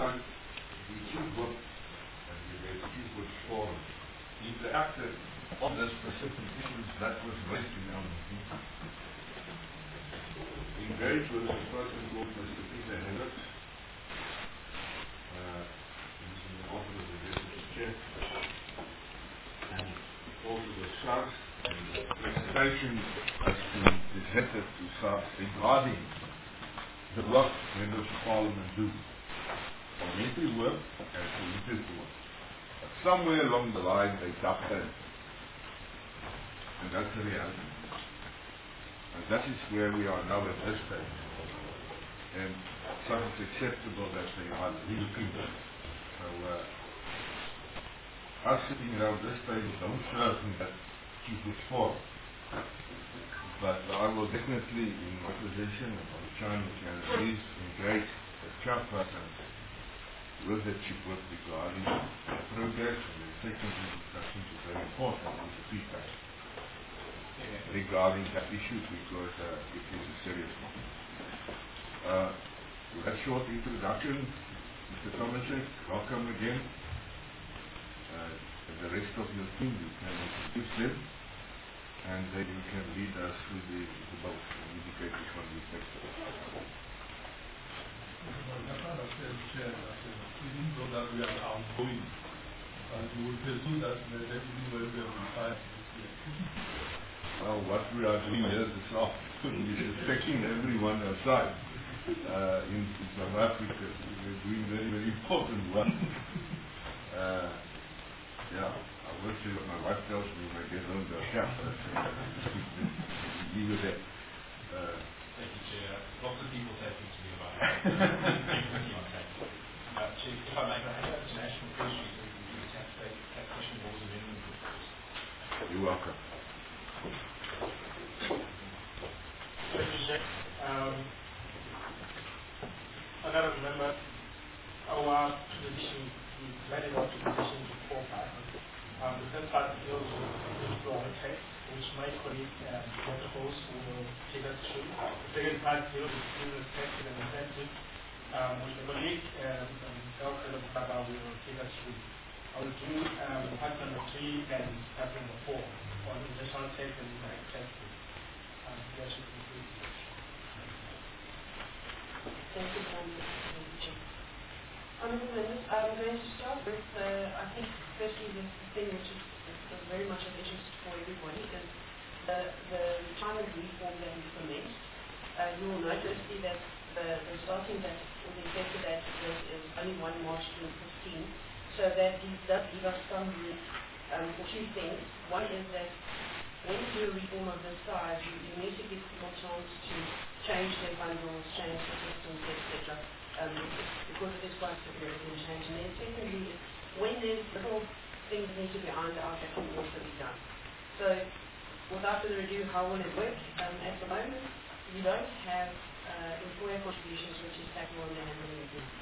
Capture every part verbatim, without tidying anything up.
now the chief whip and the chief whip's forum interacted on the specific issues that was raised in our meeting. Engaged with a person called Mister Peter Hendricks, uh, he's in the office of the deputy chair, and also the SARS, and the presentation has been presented to SARS regarding the work members of Parliament do. Parliamentary work and political work. But somewhere along the line they ducked in. And that's the reality. And that is where we are now at this stage. And it's not acceptable that they are relooking. So uh, us sitting around this table don't serve in that chief whip's forum. But I will definitely, in my position of Chan Canaries, engage the chairperson with the chief whip regarding the progress and the technical discussions is very important with the feedback regarding that issue because uh, it is a serious one. Uh, with that short introduction, Mister Thomasek, welcome again. Uh, and the rest of your team, you can introduce them. And then you can lead us through the, the both and indicate which one we take. Well, that's not a fair share. Even though that we are outgoing, but we will pursue that even when we are retired this year. Well, what we are doing here this afternoon is affecting everyone outside. Uh, in, in South Africa, we're doing very, very important work. Uh, yeah. I will see what my wife tells me when I get home to a camp. Leave it there. Uh, Thank you, Chair. Lots of people say things to me about it. uh, Chair, if I may, I have international questions relating to the taxation laws amendment report. You're welcome. Thank you, Chair. Um, I don't remember our position, we made it out to position before five. Um, the third part deals with withdrawal tax, which my colleague um, Doctor Host will take us through. The second part deals with business tax and incentive, um, which the colleague um, Elker Baba will take us through. I will do um, part number three and part number four on international tax and indirect taxes. Um, that should conclude the section. Thank you very much. Honourable Members, I'm going to start with, uh, I think, firstly, the thing which is, is very much of interest for everybody is the, the retirement reform that we commenced. Uh, you will notice that the, the starting date or the effective date of this is only the first of March twenty fifteen, so that does give us some room um, for two things. One is that when you do a reform of this size, you, you need to give people a chance to change their bundles, change the systems, et cetera. Um, because it is quite a significant change. And then secondly, when there's little things need to be ironed out, that can also be done. So, without further ado, how will it work? Um, at the moment, you don't have uh, employer contributions, which is taxable on the handling of business.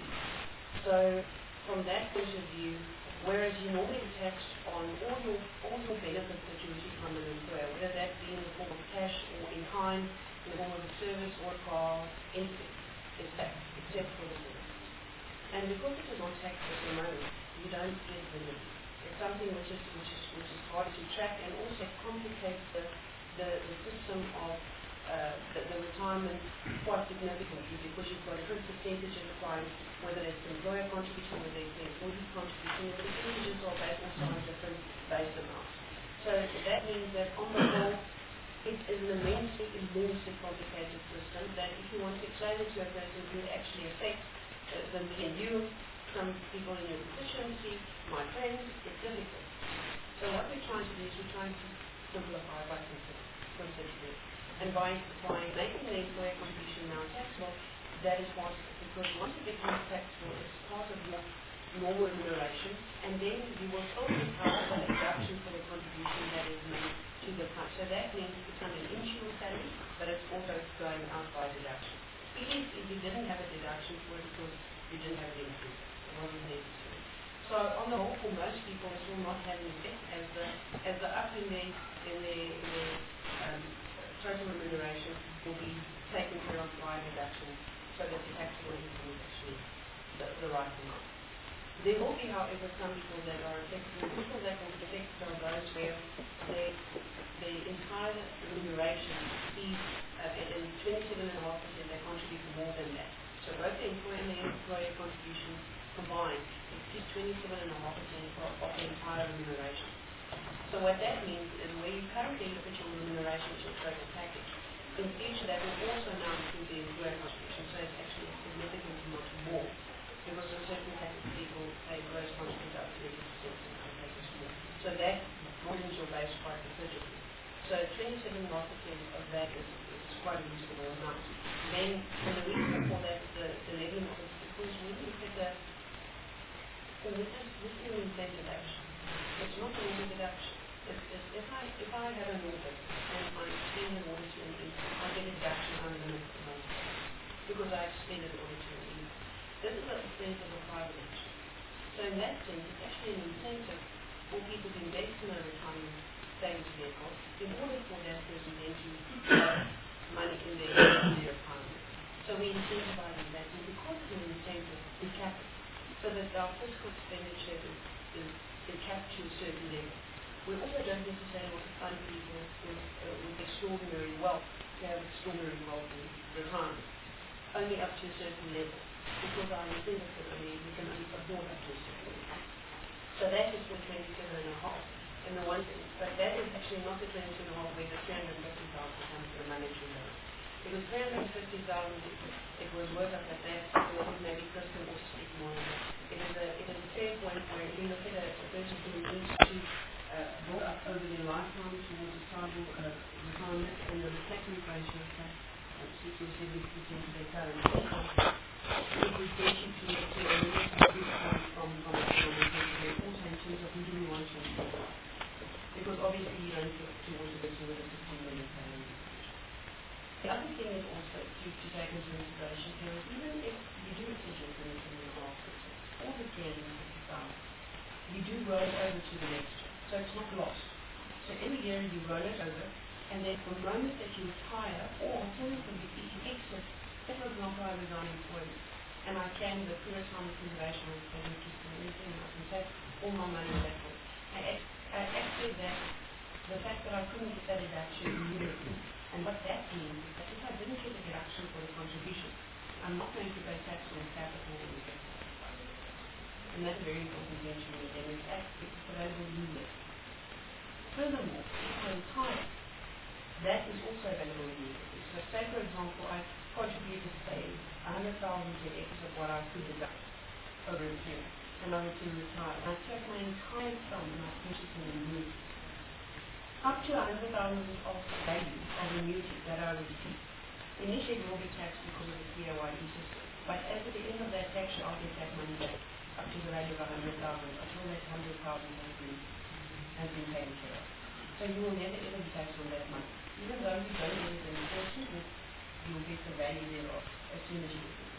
So, from that point of view, whereas you normally be taxed on all your all your benefits that you receive from an employer, whether that be in the form of cash or in kind, in the form of a service or a car, anything, is taxed, except for the benefits. And because it is not taxed at the moment, you don't get benefits. It's something which is which is which is hard to track and also complicates the the, the system of uh, the, the retirement quite significantly because you've got different percentages applying, whether it's employer contribution, whether it's the employee contribution, the percentages are based also on different base amounts. So that means that on the whole, it is an immensely, immensely complicated system that if you want to explain it to a person, it would actually affect uh, the me and you, some people in your constituency, my friends. It's difficult. So what we're trying to do is we're trying to simplify by considering. And by, by making the employer contribution now taxable, that is possible. Because once it becomes taxable, it's part of your normal remuneration, and then you will still be part of the deduction for the contribution that is made to the fund. So that means it's coming into your salary, but it's also going out by deduction. Even if you didn't have a deduction for it because you didn't have an increase, it wasn't necessary. So on the whole, for most people, it will not have an effect as the as the up in their in their, in their um, total remuneration will be taken care of by deduction, so that the taxable income is actually the, the right amount. There will be, however, some people that are affected. The people that will be affected are those where they, the entire remuneration is uh, and twenty-seven point five percent they contribute more than that. So both the employer and the employer contribution combined is twenty-seven point five percent of, of the entire remuneration. So what that means is where you currently look at your remuneration as your total package, in future that will also now include the employer contribution, so it's actually significantly much more. Because a certain type of people pay gross contribute up to thirty percent and some cases more. So that broadens your base quite considerably. So twenty-seven point five percent of that is, is quite a reasonable amount. Then, and the reason for that is the, the leveling of it, because when you look at the, well, this is, this is an incentive action. It's not a normal deduction. It's, it's, if I if I have an audit and I extend an audit to an income, I get a deduction unlimited amount because I extended an audit to an income. This is an incentive of private action. So in that sense, it's actually an incentive for people to invest in a retirement savings vehicle in order for that person then to have money in their, in their retirement. So we incentivize that, and because it's an incentive, we cap it so that our fiscal expenditure is, is, is capped to a certain level. We also don't necessarily want to fund people with, uh, with extraordinary wealth to have extraordinary wealth in retirement, only up to a certain level. Because our incentive for the need, we can only afford up to a certain level. So that is the twenty-seven and a half. And the one thing, but that is actually not the twenty-two and a half where the three hundred fifty thousand comes to the monetary loan. It was three hundred fifty thousand, it was worked up at that, and I think maybe Chris can also speak more on that. It is a, it is a fair point where you look at a, a person who needs to uh, build up over their lifetime towards a stable uh, retirement, and the reflective ratio of that, sixty or seventy percent of their current income, it would get you to, to a really good point from, from economic and also in terms of who do we want to employ. Because obviously you don't look towards a person with a fifteen million salary. The other thing is also to, to take into consideration here is even if you do exceed your twenty-seven and a half percent or the three hundred fifty thousand, you do roll it over to the next year. So it's not lost. So every year you roll it over, and then from the moment that you retire, or alternatively if you exit, if for example I resign employment, and I can the pre-retirement consideration I can keep anything, I can take all my money that way. I, I accept that the fact that I couldn't get that deduction immediately. And what that means is that if I didn't get a deduction for the contribution, I'm not going to pay tax on capital or income. And that's a very important mention in the Danish Act because it's available immediately. Furthermore, if I retire, that is also available immediately. So say for example I contributed say one hundred thousand in excess of what I could deduct over a period, and I were to retire, and I take my entire sum and I purchase an annuity. Up to one hundred thousand of value of annuity that I receive. Initially it will be taxed because of the P A Y E system, but at the end of that tax year I'll get that money back up to the value of one hundred thousand until that one hundred thousand has been, has been taken care of. So you will never ever be taxed on that money. Even though you don't get it in the first year, you will get the value thereof as soon as you get it.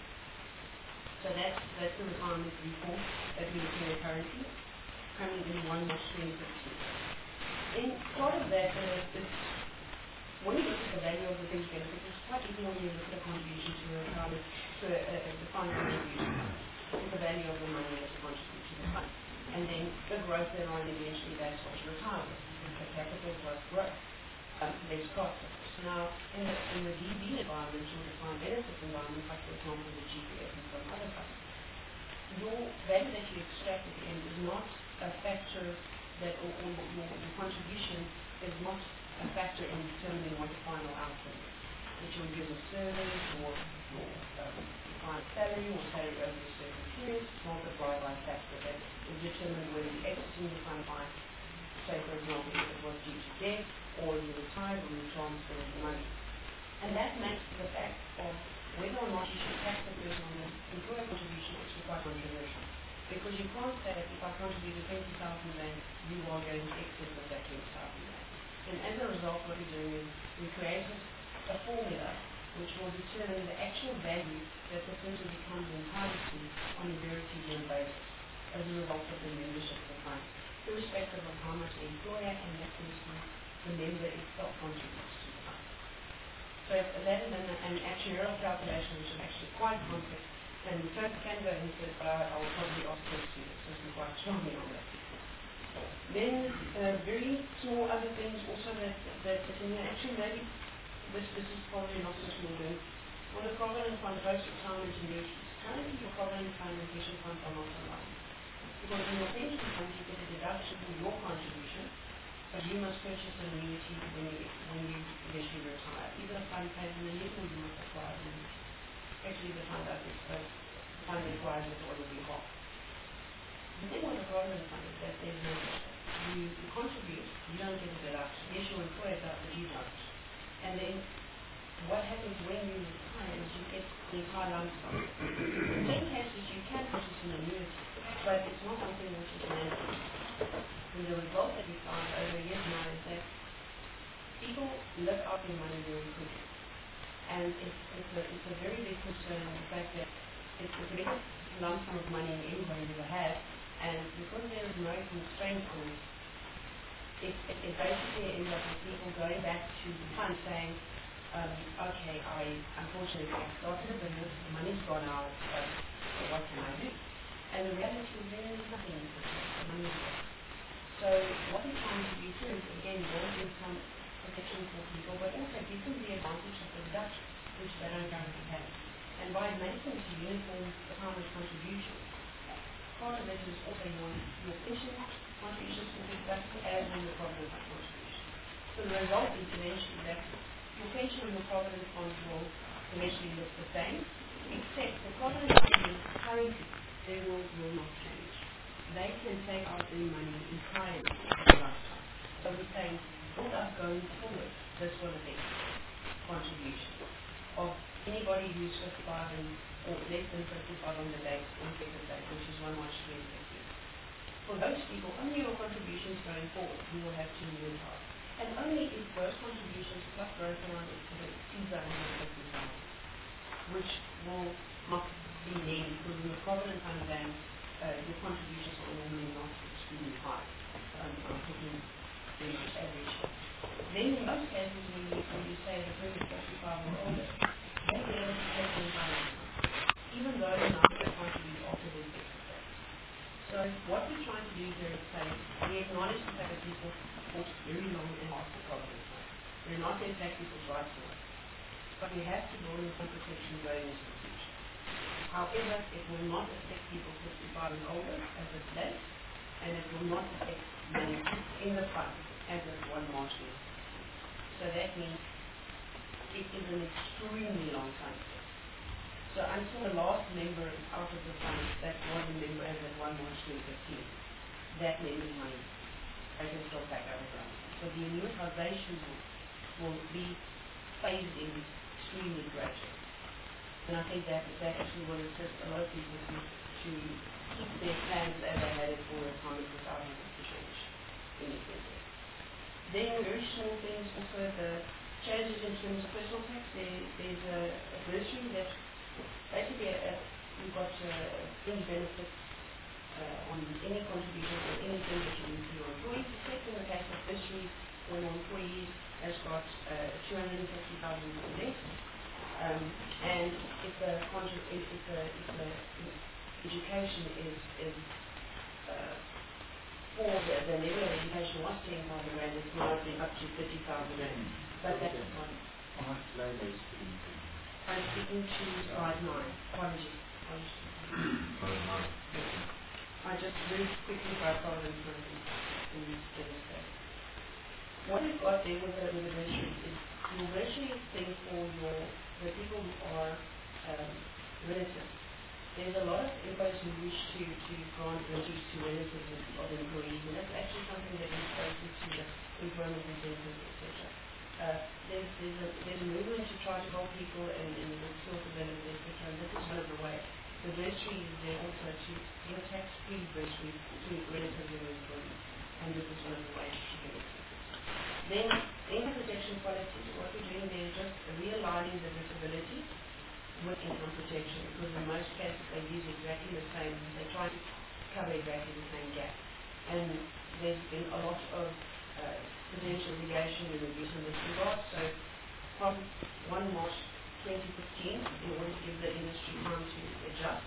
So that's, that's the retirement reform that we're looking at currently, coming in one March twenty fifteen. In part of that uh, is, when you look at the value of the things benefits, it's quite easy when you look at a contribution to a retirement, to a, a, a defined contribution, look at the value of the money that you contribute to the fund. And then the growth thereon eventually that's what you retire with. The capital plus growth, um, less cost. So now, in the, in the D B environment, your defined benefit environment, like for example the G P F and some other funds, your value that you extract at the end is not a factor that, or, or your, your contribution is not a factor in determining what the final outcome is. Which will give a service or your um, defined salary or salary over a certain period, multiplied by a factor that will determine whether you exit the fund by, say for example, if it was due to death, or you retired, or you transfer the money. And that makes the fact of whether or not you should tax the person on the employer contribution actually quite controversial. Because you can't say that if I contributed twenty thousand rand, you are going to exit with that twenty thousand rand. And as a result, what we're doing is we created a formula which will determine the actual value that the person becomes entitled to on a guaranteed basis as a result of the membership of the fund, irrespective of how much the employer and that person, the member itself, contributes to the fund. So that is an, an actuarial calculation which is actually quite complex, And Frank can go and said, but I, I will probably ask this to you, so it's quite strongly on that. Then uh, very small other things also that, that, that in the actually maybe this, this is probably not so small doing. On the Provident Fund post-retirement annuities, currently your Provident Fund and pension funds are not aligned. Because in your pension fund you get a deduction from your contribution, but you must purchase an annuity when you, when you eventually retire. Either the fund pays an annuity or you must acquire an annuity. Actually the fund does it, but the fund acquires it on your behalf. The thing with the Provident Fund is that there's no you, you contribute, you don't get a deduction. Yes, your employer does, but you don't. And then what happens when you retire is you get the entire lump sum. In some cases you can purchase an annuity, but it's not something which is mandatory. And the result that we found over years now is that people live out their money very quickly. And it's, it's, a, it's a very big concern, the fact that it's the biggest lump sum of money anybody ever had, and because there is no constraint on it, it, it, it basically ends up with people going back to the fund saying, um, okay, I unfortunately I started a business, the money's gone out, but what can I do? And the reality is there is nothing you can do, the money is gone. So what we're trying to do too is, again, build in some protection for people, but also give them the advantage of the deduction, which they don't currently have. And by making it a uniform retirement contribution, part of it is also your, your pension contributions will be deducted as in the Provident Fund contribution. So the result is eventually that your pension and the Provident Fund will eventually look the same, except the Provident Fund currently they will, will not change. They can take out their money entirely at the lifetime. So we're saying, for us going forward, this will affect contribution of anybody who's fifty-five and, or less than fifty-five on the date, on the date, which is one March twenty fifteen. For those people, only your contributions going forward, you will have to annuitize. And only if those contributions plus growth around exceeds one hundred fifty thousand, which will not be needed, because in the Provident Fund plan, uh, your contributions are normally not extremely high. Um, I'm talking very much average. Then in most cases, when you, when you say the person is fifty-five or older, they will be able to take the entire income, even though the amount they contribute after their fixed rate. So what we're trying to do here is say, we acknowledge the fact that people fought very long and hard for Provident Fund. We're not going to take people's rights away. But we have to build in some protection going into the future. However, it will not affect people fifty-five and older as of today, and it will not affect money in the fund as of one March. So that means it is an extremely long time. So until the last member is out of the fund, that was a member as of one March twenty fifteen, that member's money they can still back out of the fund. So the annuitization will, will be phased in extremely gradually. And I think that that actually will assist a lot of people to, to keep their plans as they had it for retirement without having to change anything. Then very small things, also the changes in terms of personal tax. There, there's a, a bursary that basically a, a, we've got uh, any benefits uh, on any contribution or anything that you do for your employees, except in the case of bursaries when your employees has got uh, two hundred fifty thousand dollars or less. Um, and if the, if, if the, if the education is, is uh, for the, the level of education was ten thousand rand, it's now been up to thirty thousand rand. But that's not. How much lower is the income? I'm speaking to slide nine. Apologies. Apologies. I just very quickly by Provident Fund in this demonstration. What we've got there with the, with the bursary is your bursary is thing for your the people who are um, relatives. There's a lot of employers who wish to, to grant bursaries to relatives of, of employees, and that's actually something that is spoken to the employment incentives, et cetera. Uh, there's, there's, a, there's a movement to try to help people and, and skill development, et cetera, and this is one of the ways. The bursary is there also to give a tax-free bursary to relatives of employees, and this is one of the ways to get it. Then, income protection policies, what we're doing there is just realigning the disability with income protection, because in most cases they use exactly the same, they try to cover exactly the same gap. And there's been a lot of uh, potential litigation and abuse in this regard. So from one March twenty fifteen, in order to give the industry time to adjust,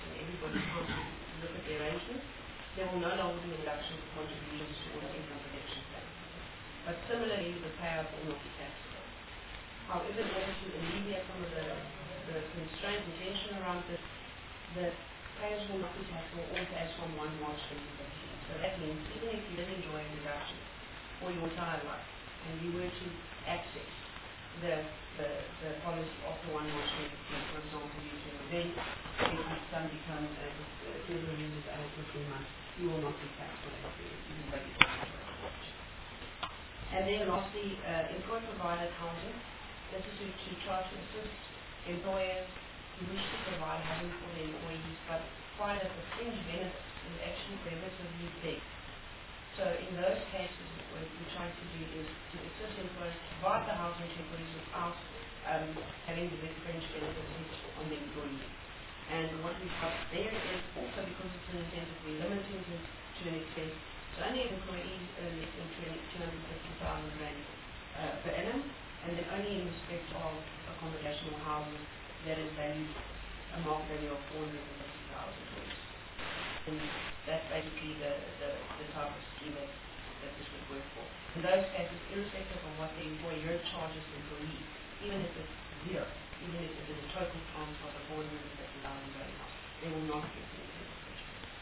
will no longer be a deduction for contributions towards income protection plan. But similarly, the payout will not be taxable. However, in order to alleviate some of the, the constraint and tension around this, the payers will not be taxable also as from first of March twenty fifteen. So that means even if you did enjoy a deduction for your entire life and you were to access the the, the policy after first of March twenty fifteen, for example, due to an event, if your son becomes a children uses as fifteen months, you will not be taxed for that period, even though you don't have a And then lastly, uh, employer-provided housing. This is to, to try to assist employers who wish to provide housing for their employees, but find that the fringe benefits is actually relatively big. So in those cases, what we're trying to do is to assist employers to provide the housing to employees without um, having the big fringe benefits hit on the employee. And what we've got there is also, because it's an incentive, we're limiting it to an extent. So only employees earn less than two hundred fifty thousand rand uh, per annum, and then only in respect of accommodation or housing that is valued a market value of four hundred fifty thousand dollars. And that's basically the, the, the type of scheme that, that this would work for. In those cases, irrespective of what the employer charges the employee, even if it's zero, even if it is a total cost of four hundred fifty thousand dollars, they will not get the incentive.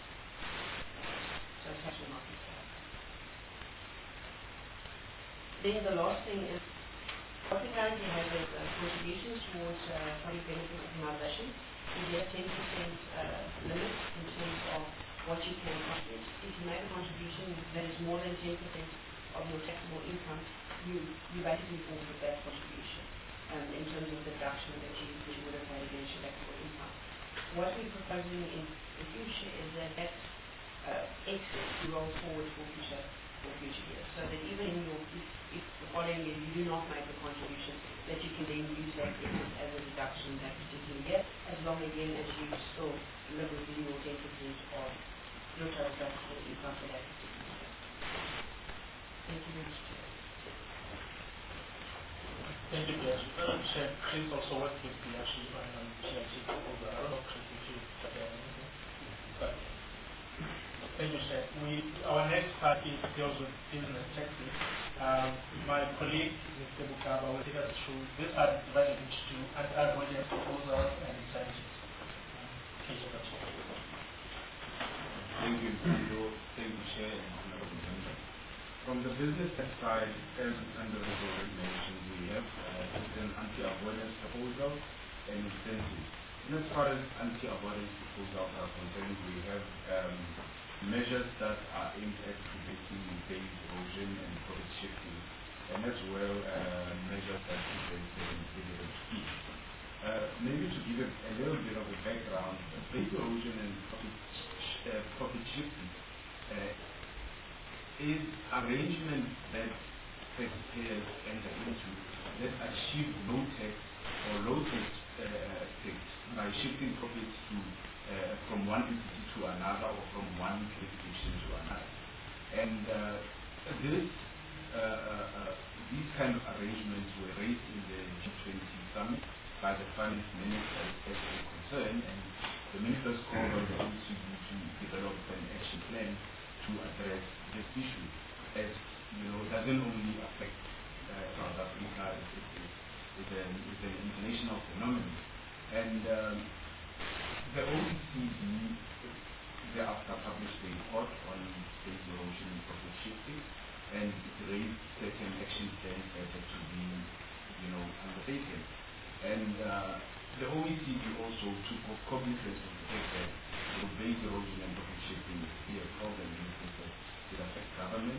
So tax will not be paid. Then the last thing is, what we currently have is uh, contributions towards uh, public benefit organisation. We get a ten percent uh, limit in terms of what you can contribute. If you make a contribution that is more than ten percent of your taxable income, you, you basically forfeit that contribution um, in terms of the deduction that you, that you would have had against your taxable income. What we're proposing in the future is that that uh, excess you roll forward for future for future years, so that even in your if, if the following year you do not make a contribution, that you can then use that excess as a deduction that particular year, as long again as you still live within your ten percent of your total taxable income for that particular year. Thank you very much. Thank you, Pierre. Madam Chair, please also work with the actually on P I T proposal. I don't know if you have anything. But thank you, Chair. We, our next part is deals with business taxes. Um, my colleague, Mister Bukaba, will take us through this part divided into two, anti-avoidance proposals and incentives. Please over to you. Thank you, thank you, Chair, and honorable members. From the business tax side, as under the already mentioned, we have uh, an anti-avoidance proposal and incentives. And as far as anti-avoidance proposals are concerned, we have um, measures that are aimed at preventing base erosion and profit shifting, and as well uh, measures that prevent dividend scheme. Uh, maybe to give a, a little bit of a background, base erosion and profit, sh uh, profit shifting uh, is arrangement that taxpayers enter into that achieve low tax or low tax uh, tax by shifting profits to uh, from one entity to another or from one jurisdiction to another. And uh, this, uh, uh, uh, these kind of arrangements were raised in the G twenty summit by the finance ministers as a concern, and the ministers called on the O E C D to develop an action plan to address this issue, as you know, doesn't only affect uh, South Africa, it's, it's, it's, an, it's an international phenomenon. And um, the O E C D thereafter published a report on base erosion and profit shifting, and it raised certain action plans that had to be, you know, undertaken. And uh, the O E C D also took cognizance of the fact that you know, base erosion and profit shifting is still a problem in the sense that it affects government,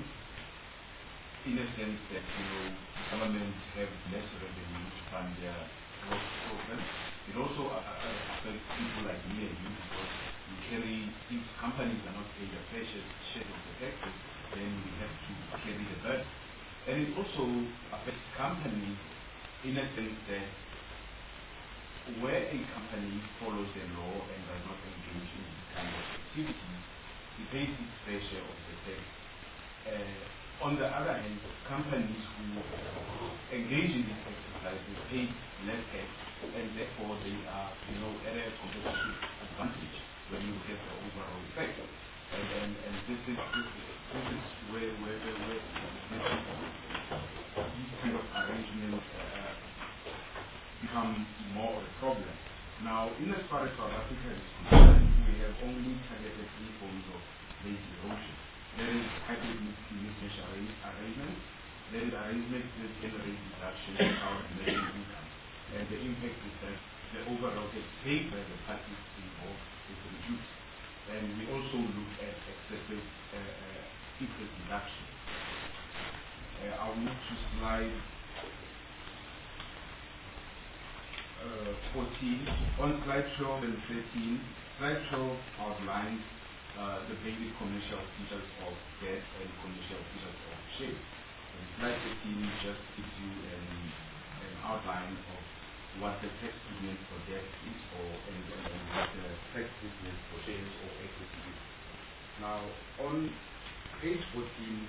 in a sense that you know governments have less revenue to fund their growth programs. It also uh, affects people like me and you, because we carry, if companies are not paying their fair share of the taxes, then we have to carry the burden. And it also affects companies in a sense that where a company follows the law and does not engage in this kind of activities, it pays its fair share of the tax. Uh, on the other hand, companies who engage in this exercise pay less tax, and therefore they are, you know, at a competitive advantage when you look at the overall effect. And, and, and this is this, this is where where where, where this, these kind of arrangements uh, become more of a problem. Now, in as far as South Africa is concerned, we have only targeted three forms of base erosion. There is hybrid mixed arrangement, there is arrangement that generate reduction in our national income. And the impact is that the overall take by the parties involved is reduced. And we also look at excessive uh, uh, interest reduction. Uh, I'll move to slide uh, fourteen. On slide twelve and thirteen, slide twelve outlines uh, the basic commercial features of debt and commercial features of shares. And slide thirteen just gives you an, an outline of what the tax treatment for debt is, or and, and what the tax treatment for shares or equity is. Now, on page fourteen,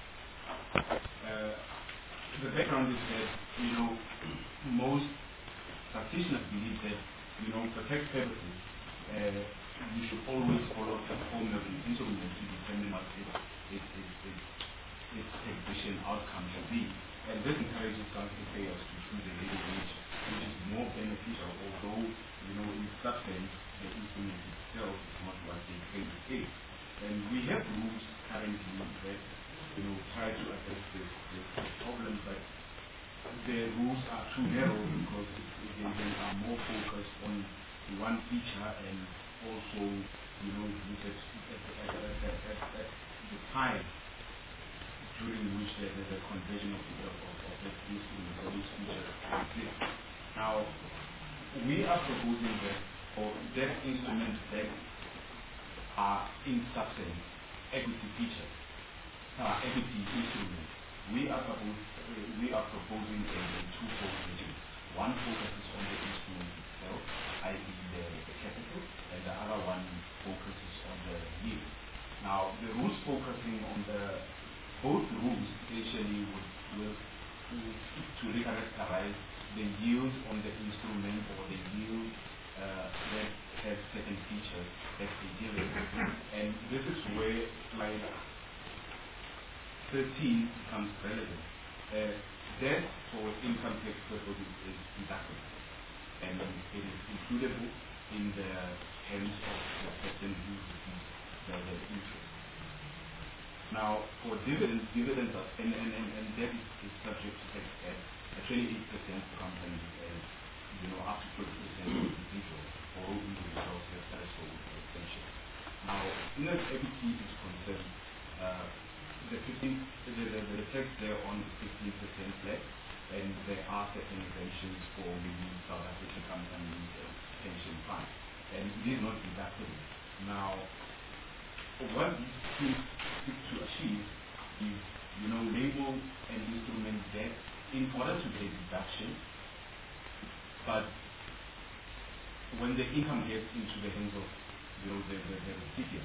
uh, the background is that, you know, most practitioners believe that, you know, for tax purposes, uh, you should always follow the formula instrument to determine what its, its, its, its, its taxation outcome should be. And this encourages some payers to choose a legal wage, which is more beneficial, although, you know, in substance, the instrument itself is not what they pay to pay. And we have rules currently that, you know, try to address this, this problem, but the rules are too narrow because they, they are more focused on one feature and also, you know, look at, at, at, at, at, at the time during which there is a conversion of, of, of, of that instrument or those features exist. Now, we are proposing that for that instrument that are in substance equity features, uh, equity instruments, we are, proposed, uh, we are proposing a, a two-fold regime. One focuses on the instrument itself, that is the, the capital, and the other one focuses on the yield. Now, the rules focusing on the, both rules essentially would, will, will seek to recharacterize the yield on the instrument or the yield uh, that has certain features that they deal with. And this is where slide thirteen becomes relevant. Uh, debt for income tax purposes is deductible, and it is includable in the terms of the person who receives the, the interest. Now, for dividends, dividends are, and, and, and, and debt is, is subject to tax at twenty-eight percent for companies and, you know, up to twenty percent for individuals, or individuals have threshold extension. Now, in as equity is concerned, uh, the, fifteen, the, the, the tax there on fifteen percent flat, and there are certain exemptions for maybe South African companies and pension funds, and it is not deductible. Now, what these schemes seek to achieve is, you know, label an instrument debt in order to get deduction, but when the income gets into the hands of, you know, the, the, the recipient,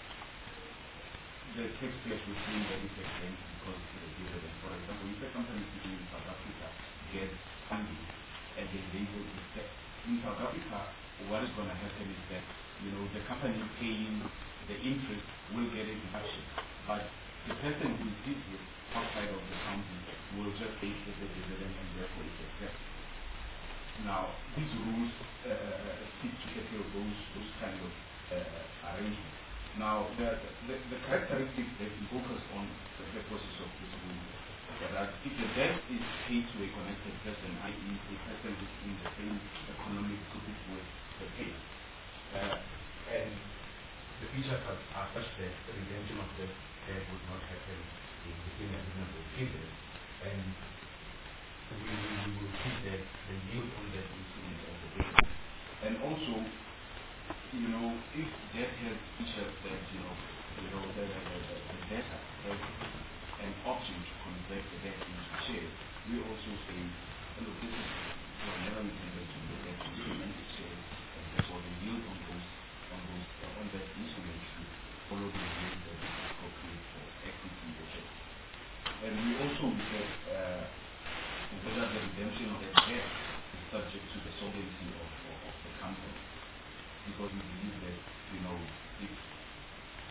the taxpayers will claim that it's exempt because it's a dividend. For example, if a company sitting in South Africa gets funding and they label it debt, in South Africa, what is going to happen is that, you know, the company paying the interest will get a deduction, but the person who receives it outside of the country will just pay it as a dividend and therefore it's exempt. Now, these rules uh, seek to tackle those, those kind of uh, arrangements. Now, the, the, the characteristics that we focus on the purposes of this rule are that if the debt is paid to a connected person, that is a person who is in the same economic group with the pay, uh, and the features are, are such that the redemption of that debt would not happen within a reasonable period, and we, we will see that the yield on that instrument of the business. And also, you know, if debt has features that, you know, you know, the, the, the, the debtor has an option to convert the debt into shares, we also say, look, this is never intended to be a debt instrument, it's shares, and therefore the yield on those, on those, uh, on that instrument should follow the yield that is appropriate for equity or shares. And we also look at uh, whether the redemption of that debt is subject to the solvency of, of, of the company. Because we believe that, you know, if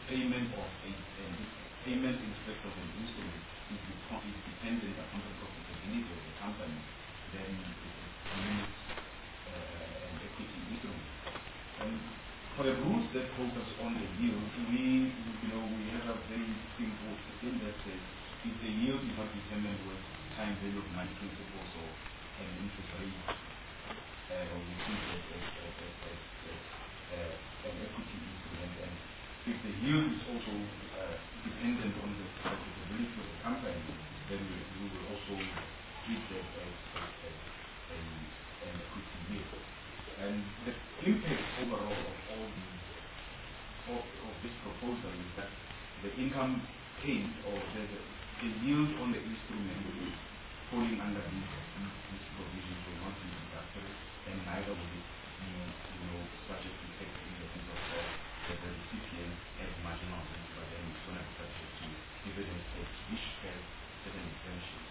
payment of a, a payment in respect of an instrument is, de- is dependent upon the profitability of the company, then it limits uh, an equity instrument. Um, for the rules that focus on the yield, we, you know, we have a very simple thing that says if the yield is not determined with time value of money principles or an interest rate, uh, we treat it as, as, as, as, as uh, an equity instrument. And if the yield is also uh, dependent on the profitability of the company, then we, we will also treat that as, as, as a, an equity yield. And the impact overall of all these of, of this proposal is that the income paid or the, the, the yield on the instrument is falling under these, these provisions will not be deducted, and neither will it be, you know, subject to tax in the sense of uh, that the recipient has marginal gains, but then it's going to be subject to dividend tax, which has certain exemptions.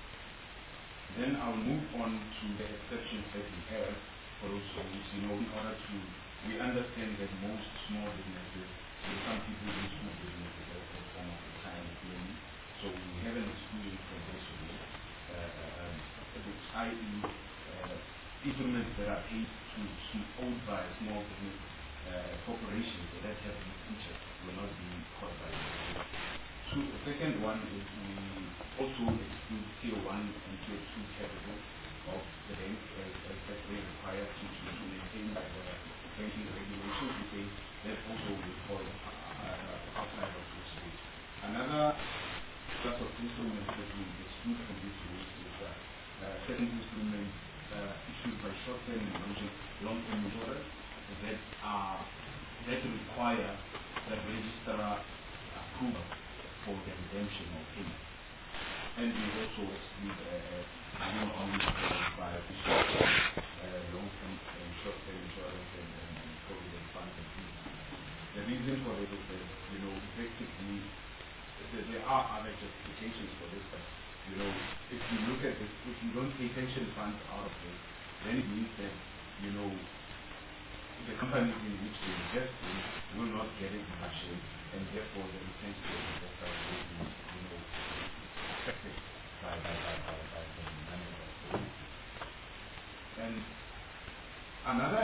Then I'll move on to the exceptions that we have for those rules. You know, in order to, we understand that most small businesses, you know, some people use small businesses as a form of retirement planning. So we have an exclusion from this rule, uh, um, which that is uh, instruments that are paid to, to owned by small business uh, corporations that have these features will not be covered by this rule. So the second one is we also exclude tier one and tier two capital of the bank as, as that we require to, to, to maintain by the banking regulations. We say that also will fall uh, outside of this rule. Another class of instruments that we exclude from these rules is uh, uh, certain instruments uh, issued by short-term and long-term insurers that are that require the registrar approval for the redemption of payment. And we also exclude non-owned uh, by short-term, uh, long-term and short-term insurance and, and, and provident funds and things. The reason for this is that, you know, effectively, there, there are other justifications for this, but, you know, if you look at this, if you don't pay pension funds out of this, then it means that, you know, the companies in which they invest in will not get a deduction, and therefore the returns to the investor will be, you know, affected by, by, by, by, by the money of the release. And another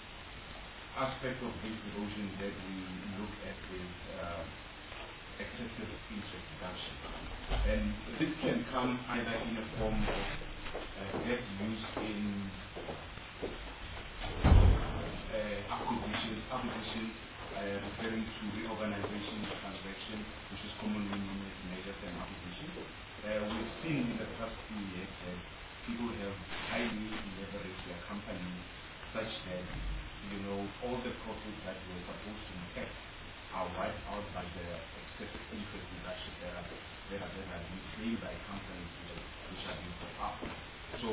aspect of this erosion that we look at is uh, excessive interest deduction. And this can come either in a form of uh, debt used in uh, acquisitions, acquisitions uh, referring to reorganization transaction, which is commonly known as mergers and acquisitions. Uh, we've seen in the past few years that people have highly leveraged their companies such that, you know, all the profits that were supposed to be taxed are wiped out by the excessive interest deductions that are that are, that are being paid by companies which are, which are being put up. So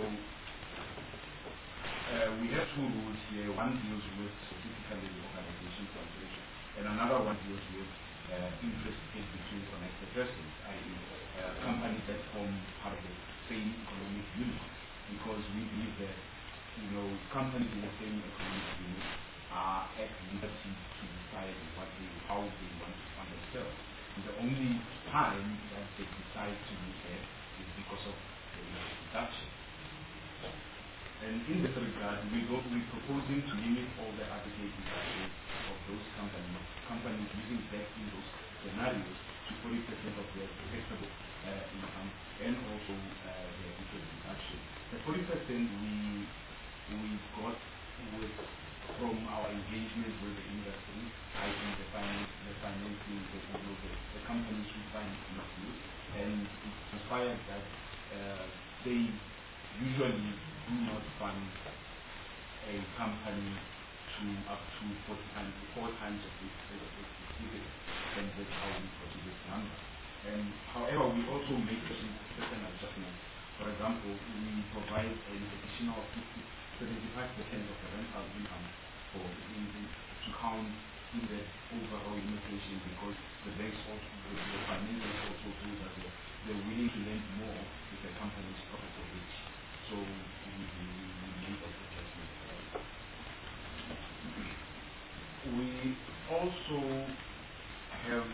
uh, we have two rules here. One deals with specifically the organization transaction, and another one deals with uh, interest paid between connected persons, that is, uh, companies that form part of the same economic unit. Because we believe that, you know, companies in the same economic unit are at liberty to decide what they, how they want to fund themselves. And the only time that they decide to do that is because of the interest deduction. And in this regard, we go, we're proposing to limit all the aggregate deductions of those companies, companies using debt in those scenarios to forty percent of their taxable uh, income, and also uh, their interest deduction. The forty percent we we got with from our engagement with the industry, I think the finance, the financing, the, the, the companies who finance industry, and it transpired that uh, they usually do not fund a company to up to four times, four times of its dividend, and that's how we got to this number. And however, we also make certain adjustments. For example, we provide an additional seventy-five percent of the rental income for in, in, to count in the overall limitation, because the banks also, the, the financiers also feel that they're, they're willing to lend more if the company is profitable. So we, we, we make that adjustment. We also have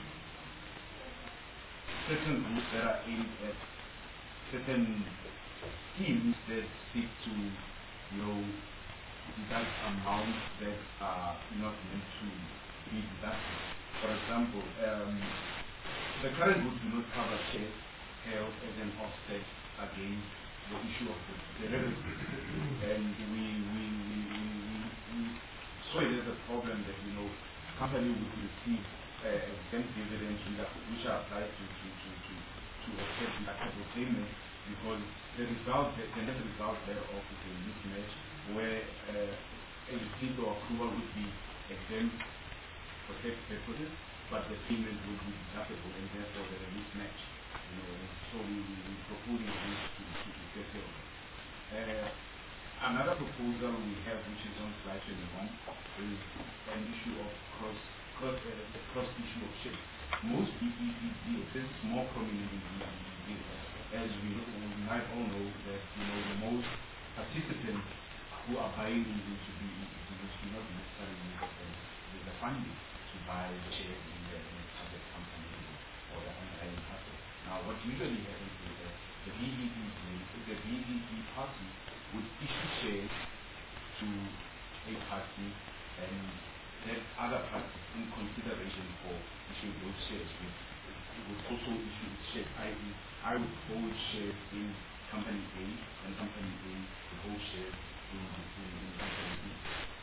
certain groups that are aimed at certain schemes that seek to, you know, deduct amounts that are not meant to be deducted. For example, um, the current rules do not cover shares held as an offset against the issue of the derivative. And we, we, we, we, we, we saw it as a problem that, you know, company would receive uh, exempt dividends which are applied to, to, to, to, to offset deductible payments, because the result, the, the net result thereof is a mismatch where uh, a receipt or approval would be exempt for tax purposes, but the payment would be deductible, and therefore there's a mismatch. You know, so we we we proposing this to to to get rid of it. Uh, another proposal we have, which is on slide twenty-one, is an issue of cross cross uh, the cross issue of shares. Most B E E deals, this is more prominent in B E E deals, as we, we might all know that, you know, the most participants who are buying into B E E deals do not necessarily need the, the funding to buy the shares in the, in the target company or the underlying asset. Now, what usually happens is that the B E E deal, the B E E party would issue shares to a party, and that other party, in consideration for issuing those shares, would, would also issue its shares, that is, I would hold shares in company A, and company A would hold shares in, in, in company B.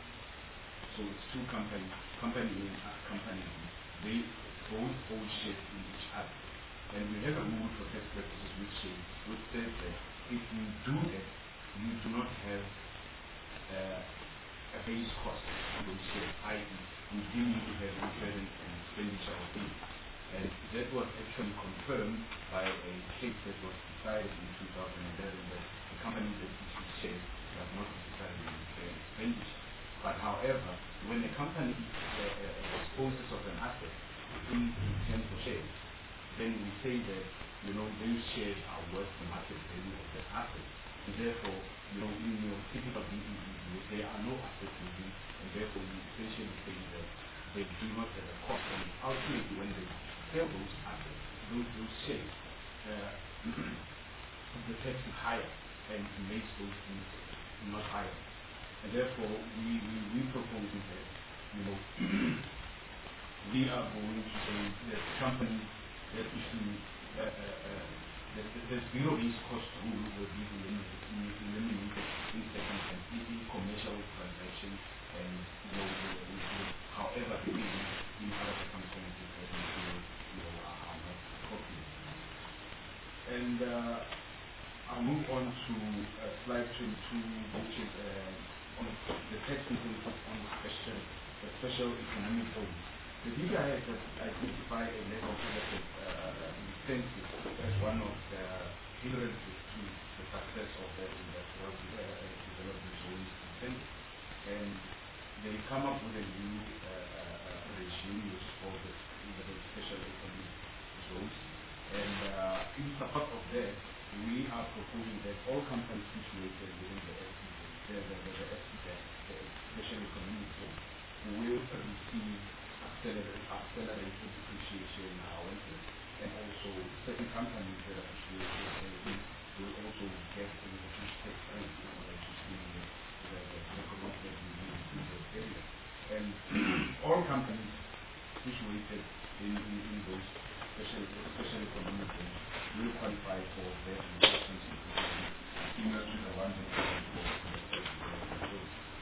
So it's two companies, company A and company B. They both hold shares in each other. And we have a rule for tax purposes which says, which says that if you do that, you do not have uh, a base cost on those shares, that is, you do need to have reference and expenditure of it. And that was actually confirmed by a case that was decided in two thousand eleven that the company that issues shares does not necessarily incur expenditure. But however, when a company uh, uh, disposes of an asset in return for shares, then we say that, you know, those shares are worth the market value of that asset. And therefore, you know, in your typical B E E deal, there are no assets within, and therefore you essentially say that they do not have a cost. And ultimately, when they sell those assets, those, those shares, uh, the tax is higher, and it makes those things not higher. And therefore, we, we, we propose that, you know, we are going to say that companies that issue uh, uh, uh, the, the, the zero-based cost rule will be eliminated, eliminated in circumstances, in commercial transactions, and, you know, the, the, the, however, the in other circumstances that we feel, you know, are, are not appropriate. And uh, I'll move on to uh, slide twenty-two, which is uh, on the tax implications on special, the special economic zones. The D B I has identified a lack of adequate uh, incentives as one of the hindrances to the success of the industrial uh, development zones incentive. And they come up with a new uh, uh, regime which is called the, the special economic zones. And uh, in support of that, we are proposing that all companies situated within the S E Z, the, the, the, the, the, the special economic zone, will receive accelerated, accelerated depreciation allowances, and also certain companies that are situated will also get a reduced tax rate in order to stimulate the, the, the growth that we need in this area. And all companies situated in, in, in those special, special economic zones will qualify for that reduction similar to the one that we have for the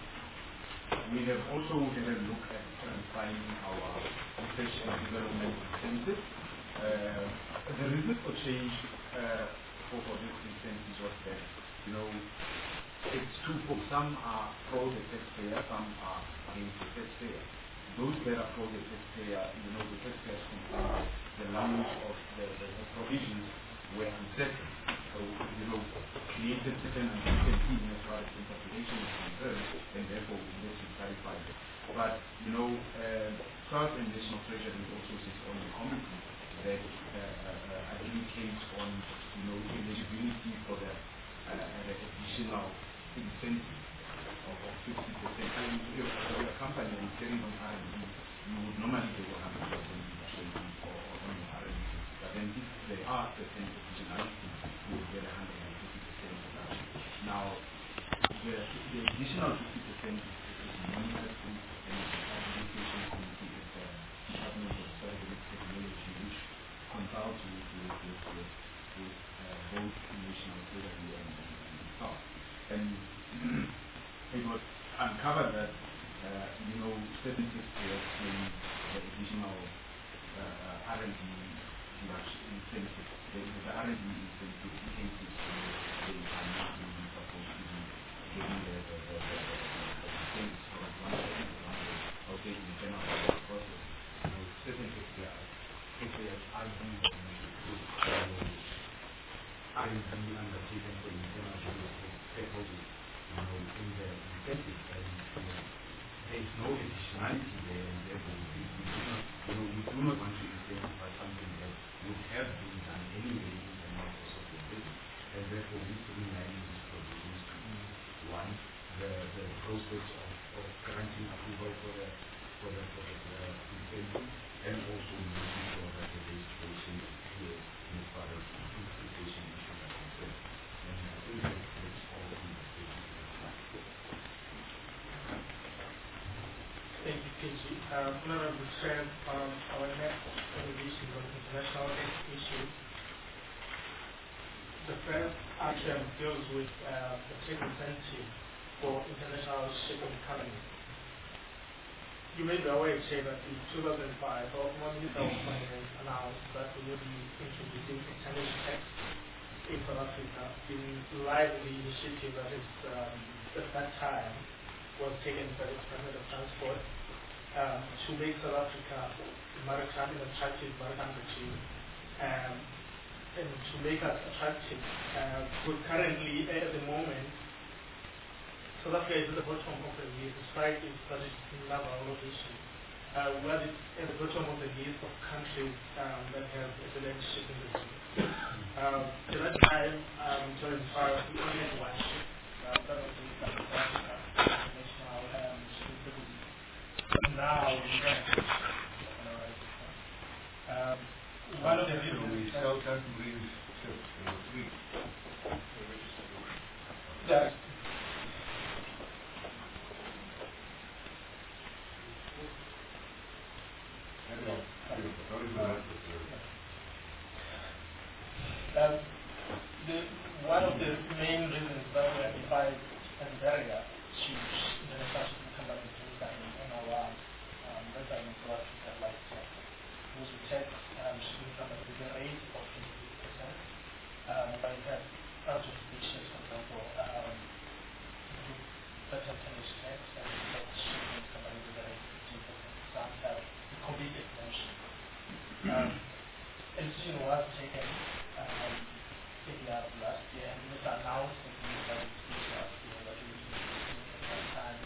We have also had a look at refining our research and development incentive. Uh, the reason for change uh, for, for this incentive was that, you know, it's twofold. Some are pro the taxpayer, some are against the taxpayer. Those that are pro the taxpayer, you know, the taxpayers complain that the language of the, the, the provisions were uncertain. So, you know, created certain uncertainty as far as interpretation is concerned, and therefore we need to clarify that. But, you know, uh, Trust and National Treasury also sits on the committee that uh, uh, advocates on, you know, eligibility for the, uh, the additional incentive of, of fifty percent. I mean, if you're a company and carrying on R and D, you would normally get one hundred percent reduction in five percent additionality, you will get one hundred fifty percent production. Now, the, the additional fifty percent is, is monitored through the Certification Committee at the Department of Scientific Technology, which consults with, with, with, with, with uh, both national treasury and, and, and South. And it was uncovered that, uh, you know, certain sectors claim the additional uh, R and D reduction incentives, the, the R and D incentive incentives, so they are not really supposed to be getting the, the, the, the, the incentives for advantage, or say in general process. You know, certain sectors, if they have R and D R and D undertaken for internal stakeholders, you know, in the incentive, and you know, there is no additionality there, and therefore we, we do not, you know, we do not want to incentivize something that would have been done anyway in the process of the business, and therefore we streamline these provisions to one, the, the process of, of granting approval for the for the for the, the incentive, and also making sure that the legislation is clear as far as the implementation issues are concerned. And I think that that's all in the statement. Thank you, P G. Um, Honorable Chair, um, our next conversation on international issues. The first item deals with uh, the trade incentive for international shipping companies. You may be aware, Chair, that in two thousand five, our Minister of Finance announced that we will be introducing a tonnage tax in South Africa in line with the initiative that is um, at that time was taken by the Department of Transport um, to make South Africa maritime an attractive maritime regime, um, and to make us attractive. Uh, because currently, at the moment, South Africa is at the bottom of the list, despite its strategic naval location. Uh, we are at the bottom of the list of countries um, that have excellent shipping industry. Um, at that time, um, during the fire, we only had one ship. Uh, that was the South Africa International um, Shipping Services. Now, we have um, one of the reasons we sell submarines ships for free. Yes. Um, the, one of the main reasons that we identified as a barrier to international shipping companies to sign on our um, website in South Africa like tax was we tax um, shipping companies with a rate of twenty-six percent. Um, but we have out of big ships, for example, um, that have tonnage tax and tax shipping companies with a rate of fifteen percent. Some have a complete exemption. Um, a decision was taken um, year last year, and it was announced that we would last year that we would be at one time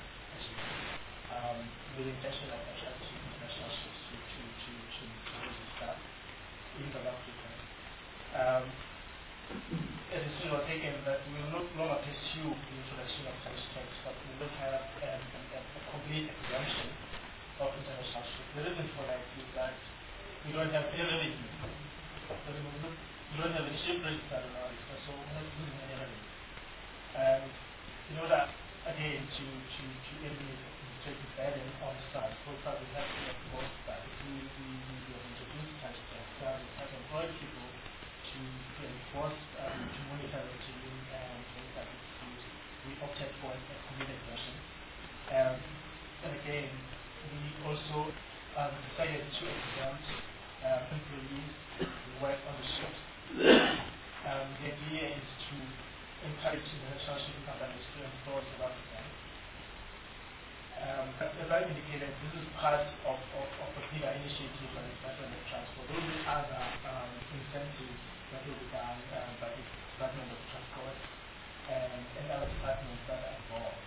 um, with the intention of attracting international ships to to to to register in South Africa. Um, a decision was taken that we will no longer pursue the introduction of such tax, but we will have um, a, a complete exemption of international ships. The reason for that is that we don't have any revenue. We don't have a ship registered in our register, so we're not losing any revenue. And in order, again, to, to, to eliminate the burden on staff, so far we have to enforce that. We, we, we have introduced such tax, so we have employed people to, to enforce, um, to monitor the regime and to make that it's used. We opted for a complete exemption. Um, and again, we also um, decided to exempt uh, employees who work on the ships. Um, the idea is to encourage international shipping companies to employ South Africans. Um, as I indicated, this is part of, of, of a bigger initiative by the Department of Transport. There will be other um, incentives that will be done um, by the Department of Transport and, and other departments that are involved.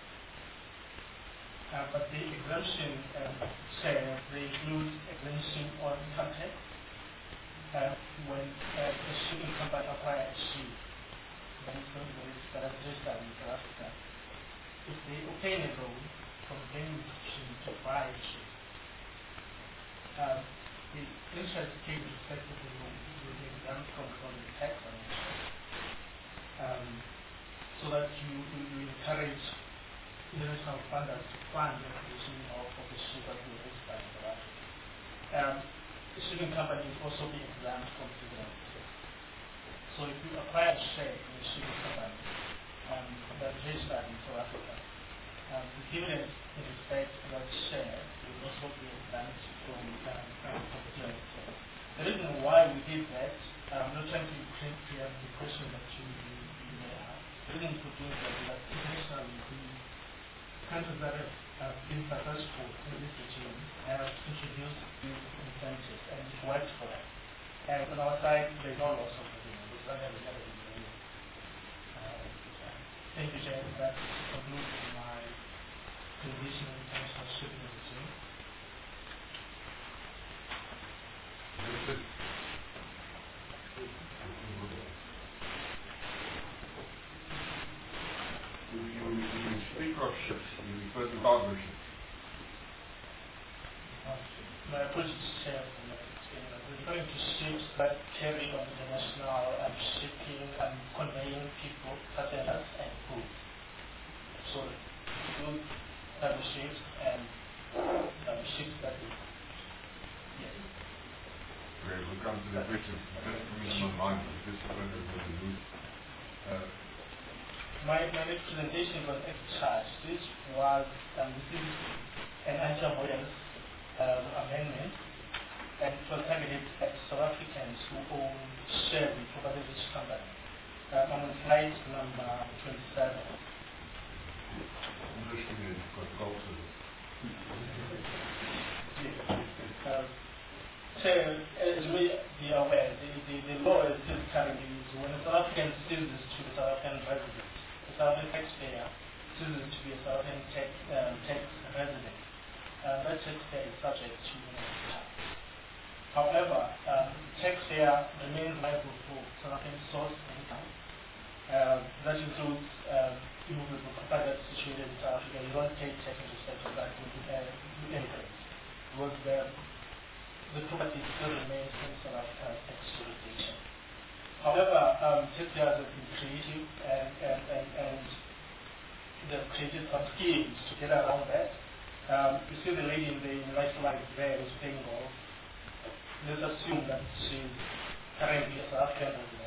Uh, but the exemption um, share, they include exemption on income tax. Uh, when uh, a shipping company acquires a ship that is going to be registered in South Africa, if they obtain a loan from the institution to buy a ship, uh, the interest paid respectively will will be exempt from from the tax on interest. Um, so that you, you, you encourage international funders to fund the acquisition of, of the ship that will register in South Africa. Um, the shipping companies also be exempt from dividend tax. So if you acquire a share in a shipping company um, that is registered in South Africa, um, the dividend in respect of that share will also be exempt from, um, from dividend tax. The reason why we did that, I'm not trying to preempt the question that you, you, you may have. The reason for doing that is that internationally, the countries that have uh, been successful in this regime have introduced these incentives, and it worked for them. And on our side, there's no loss of revenue, because that has never been done. Uh, thank you, James. That concludes my presentation on international shipping regime. Richard? If you, if you speak of ships, you refer to cargo ships. My apologies, Chair, for my explaining. I'm referring to ships that carry on international um, shipping and conveying people, passengers, and goods. So, good cargo ships and um, ships that is. Yes. Okay, we'll come to the question. Just for me in my mind, this is when we're going to lose. Uh, My, my next presentation was exercise. This was, um, this is an anti-avoidance um, amendment, and it was targeted at South Africans who own shares in property rich company. Uh, I'm on slide number twenty-seven. Interesting is got goals in it. Yes. Uh, so, as we be aware, the, the, the law is still currently is when a South African steals to the South African resident, the South African taxpayer chooses to be a South African tax, um, tax resident. Uh, that taxpayer is subject to minimum tax. However, um, taxpayer remains liable for South African source income. Uh, that includes um, immovable property that's situated in South Africa. You don't pay tax in respect of that with uh, immigrants, because the, the property still remains in South Africa's tax jurisdiction. However, um, taxpayers have been creative and, and, and, and they've created some schemes to get around that. Um, you see the lady in the right slide there who's playing golf. Let's assume that she's currently a South African resident.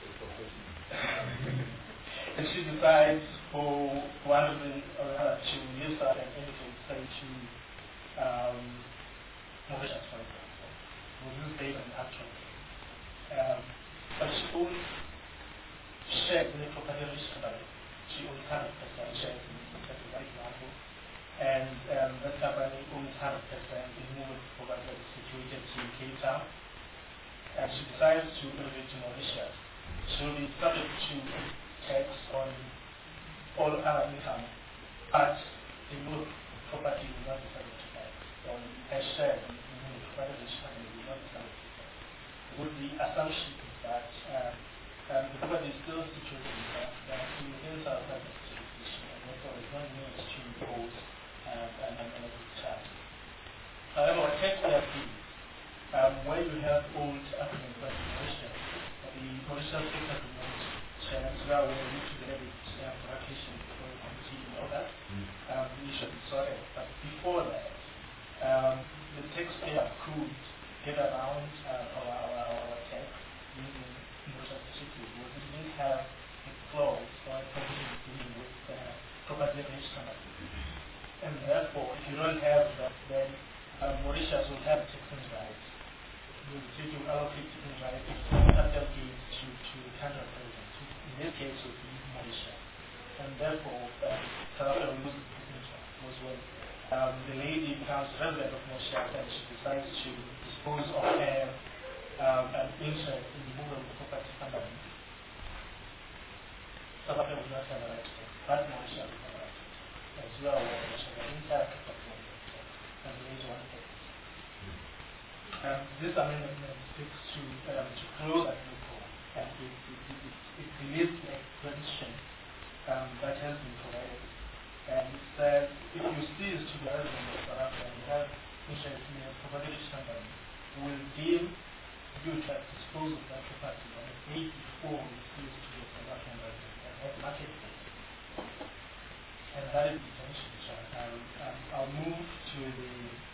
And she decides for one reason or another to use that and indicate, say, to um, Mauritius, for example. Well, this is based on actual. Um, but she owns shares in the property rich company. She owns one hundred percent shares in the property, for example. And um, that company owns one hundred percent in movable property that is situated in Cape Town. And she decides to relocate to Mauritius. She will be subject to tax on all other income, but the movable property will not be subject to tax. On her share in the movable property rich company will not be subject to tax. With the assumption that um, um, the property is still situated in South Africa, so within South Africa's jurisdiction, and therefore there is no need to impose um, an amendment charge. However, what taxpayer fees, um, where you have old African Mauritius, the Mauritius Tax Agreement channels where we need to get it uh, for application before the committee and all that, um, we should be sorted. But before that, um, the taxpayer could get around uh, our, our, our tax using Mauritius City, because it didn't have a clause or a provision dealing with uh, property rich company. And therefore, if you don't have that, then uh, Mauritius will have taxing rights. The city will allocate taxing rights capital gains to, to the country of residence. In this case, it would be Mauritius. And therefore, um, South Africa will lose the taxing rights. Because when um, the lady becomes resident of Mauritius and she decides to dispose of her um, an interest in the movement of the property company, South Africa will not have a right to tax, but Mauritius will have a right to tax. As you are aware, Mauritius has an entire capital gains tax, and there is one tax. Um, this amendment seeks to, um, to close that loophole, and it, it, it, it deletes the exemption um, that has been provided. And it says, if you cease to be a resident of South Africa and you have interest in a property rich company, will deal you to dispose of that property on a date before it goes to the South African resident and at marketplace. And that is the intention. So I'll, I'll, I'll move to the.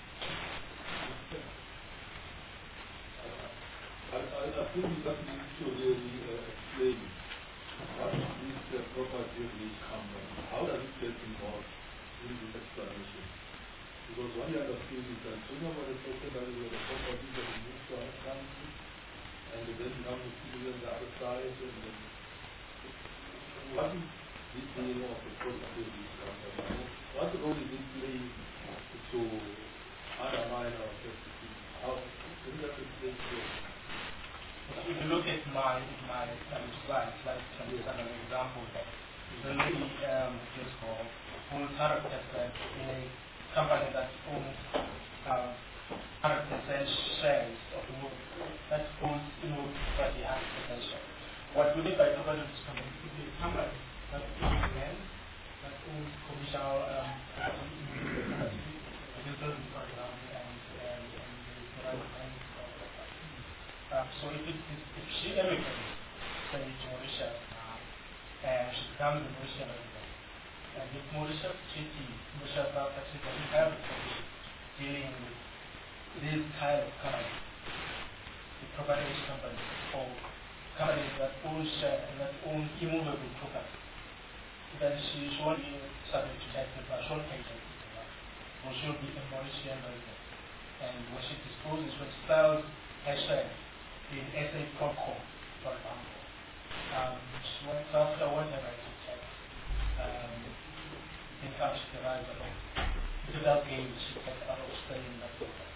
I, I, I think that needs to really uh, explain what is the property of each company. How does it get involved in this explanation? Because what you understood is that whenever the secondary where the property that moves to our country, and then you have the citizen on the other side, and then what is the name of the property of this company? What role is it playing to undermine our safety? How can you explain to us? If you look at my my um, slide, slide twenty-seven, an example that the lady um, just called owns one hundred percent in a company that owns um, one hundred percent shares of the move, that owns the move that the one hundred percent share. What we mean by property of this company is a company that owns land, that owns commercial um, business, for example, and and and the Um, so if, it, if, if she emigrates, say to Mauritius now, and she becomes a Mauritian resident, and if Mauritius treaty, Mauritius actually doesn't have a policy dealing with this kind of company, the property company, or companies that own share and that own immovable property, then she should be subject to tax by short pages, or should be a Mauritian resident. And when she disposes, when she sells her share, in S A Procom, for example, um, when South Africa won't have right to tax um, income she derives out of without gains she takes out of staying in that program.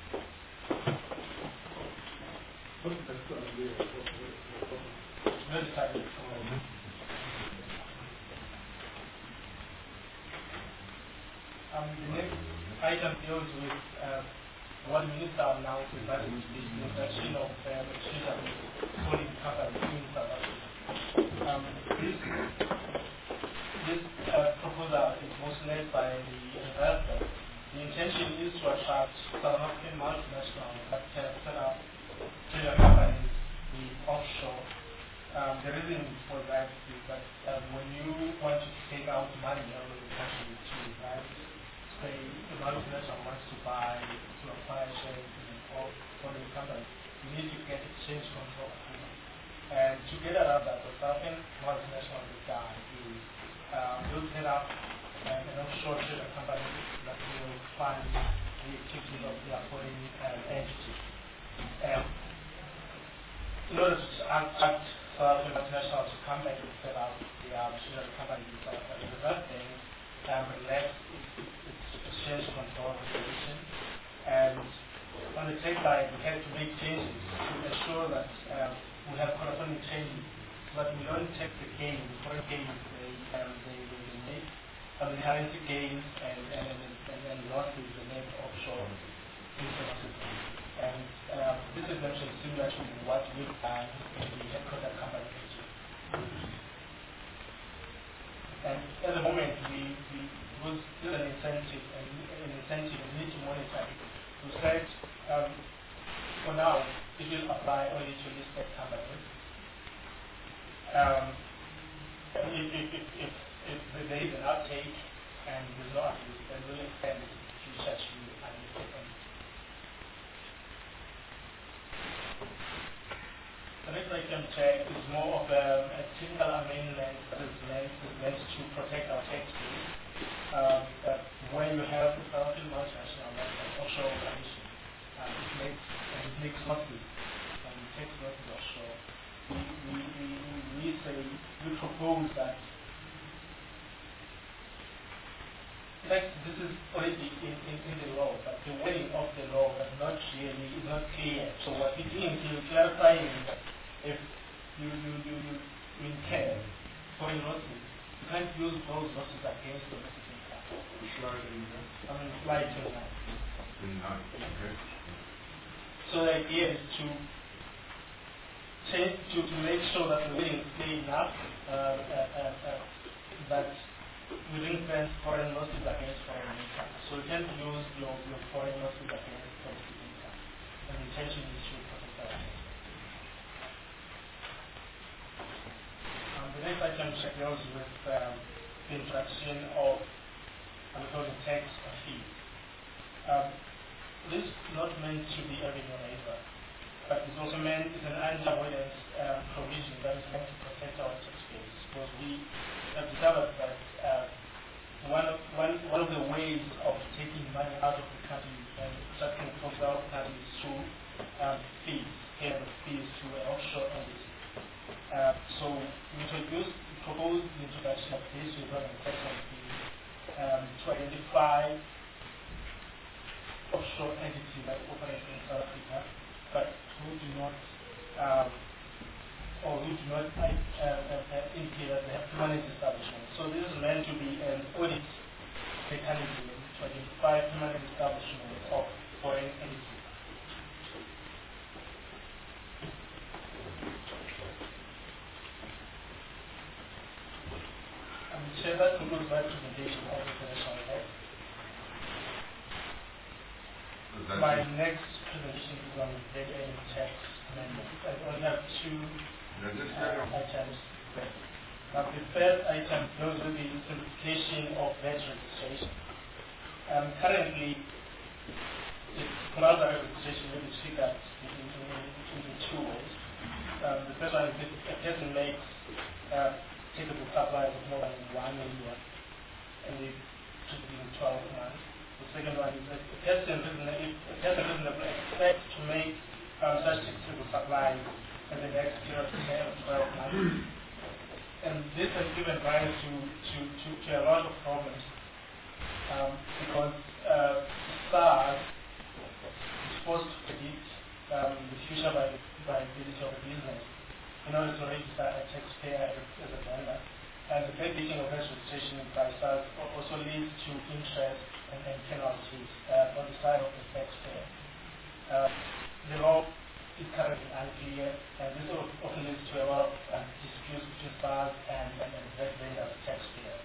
What is the idea of the Very excited. Um, the next item deals with uh, what the minister announced is that it is the introduction of um, exchange and holding company in South Africa. Um, this this uh, proposal is was led by the investor. The intention is to attract South African multinationals that can set up trader companies in offshore. Um, the reason for that is that um, when you want to take out money out of the country to right, say the multinational wants to buy, to acquire shares in all foreign companies, you need to get exchange control agreement. And to get around that, the Southern multinational has done is uh, will set up um, an offshore trader company that will fund the activities of their foreign um, entities. Um, in order to attract South African multinationals to come back and set up the um, trader company in South Africa, the first thing um, relax exchange control regulation, and on the tech side we have to make changes to ensure that um, we have corresponding changes so that we don't take the gains, the foreign gains they, um, they, they, they make, um, the currency gains and, and, and, and losses they make offshore in South Africa. And um, this exemption is similar to what we've done in the headquarter company. And at the moment we, we was still an incentive, and an incentive we need to monitor it. To set, um, for now, it will apply only to listed companies. Um, if, if, if, if, if there is an uptake and there's no uptake, then we'll extend it to such unlisted entities. The next item check is more of a, a technical amendment that is meant, is meant to protect our tax base. Um, that when you have the South African multinational and offshore organization, um, it makes and it makes losses and it takes losses offshore. We we, we, we say we propose that in fact this is already in, in, in the law, but the wording of the law is not really is not clear. So what it means is clarifying that if you you, you, you, you incur foreign losses, you can't use those losses against the domestic income. Slide in there. I mean, slide twenty-nine. twenty-nine, okay. So the idea is to change, to, to make sure that the wording is clear enough uh, uh, uh, uh, that we ring-fence foreign losses against foreign income. So you can't use your, your foreign losses against domestic income. And you take intention is to protect our tax base. Um, the next item deals with um, the introduction of withholding tax or fees. Um, this is not meant to be a revenue waiver, but it's also meant as an anti-avoidance uh, provision that is meant to protect our tax base, because we have discovered that uh, one, of, one, one of the ways of taking money out of the country and subtracting from out of the country is through um, fees, payment of fees to an offshore entity. Uh, so we introduced, proposed the introduction of this withholding tax on fees um, to identify offshore entities that operate in South Africa, but who do not, um, or who do not uh, uh, indicate that they have permanent establishment. So this is meant to be an audit mechanism to identify permanent establishment of foreign entities. Um, Chair, that concludes my presentation of international law. My next presentation is on dead-end tax amendments. I only have two uh, items. Now, the third item deals with the simplification of V A T registration. Um, currently, the Commercial registration will be triggered in, in, in, in two ways. Um, the first one is that a person makes uh, typical supplies of more than one million, and they should be in twelve months. The second one is that a person reasonably expects to make um, such typical supplies in the next period of ten or twelve months. And this has given rise to, to, to, to a lot of problems um, because uh, SARS is supposed to predict um, the future by by ability of a business in order to register a taxpayer as, as a vendor. And the backdating of registration by SARS also leads to interest and, and penalties uh, on the side of the taxpayer. Uh, the law is currently unclear, and this often leads to a lot of uh, disputes between SARS and, and, and vendors, taxpayer.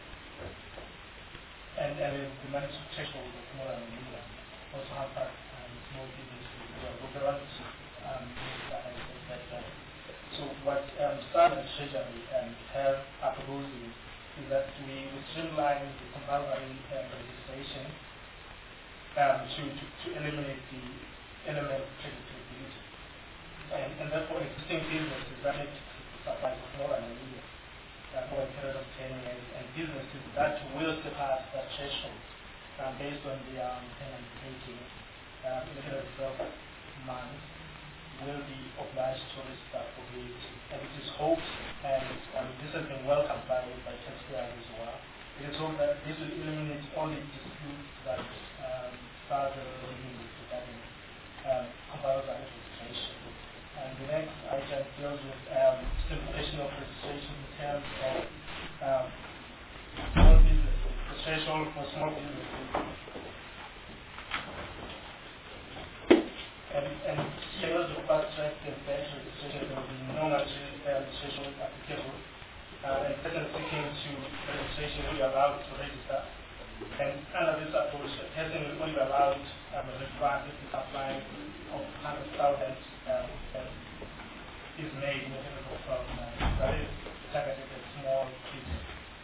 And, and the money threshold of more than a million also hamper um, small businesses who are not um, that, that, that. So what um, SARS and Treasury um, have are proposing is that we will streamline the compulsory um, registration um, to, to, to eliminate the element of predictability. And, and therefore, existing businesses that make supplies of more than a million uh, over a period of ten years, and businesses that will surpass that threshold um, based on the um, payment rating uh, in the period of twelve months will be obliged to register for V A T. And it is hoped, and um, this has been welcomed by, by taxpayers as well, it is hoped that this will eliminate all the disputes that um, SARS are dealing with regarding um, compulsory registration. And the next item deals with um, simplification of registration in terms of um, small businesses, the threshold for small businesses. And, and here the fast track and batch registration will be no mandatory registration applicable. Uh, and person seeking to registration will be allowed to register. And under this approach, a person will only be allowed um, required if it's applying of one hundred thousand um, is made in the period of twelve months. That is targeted at small business.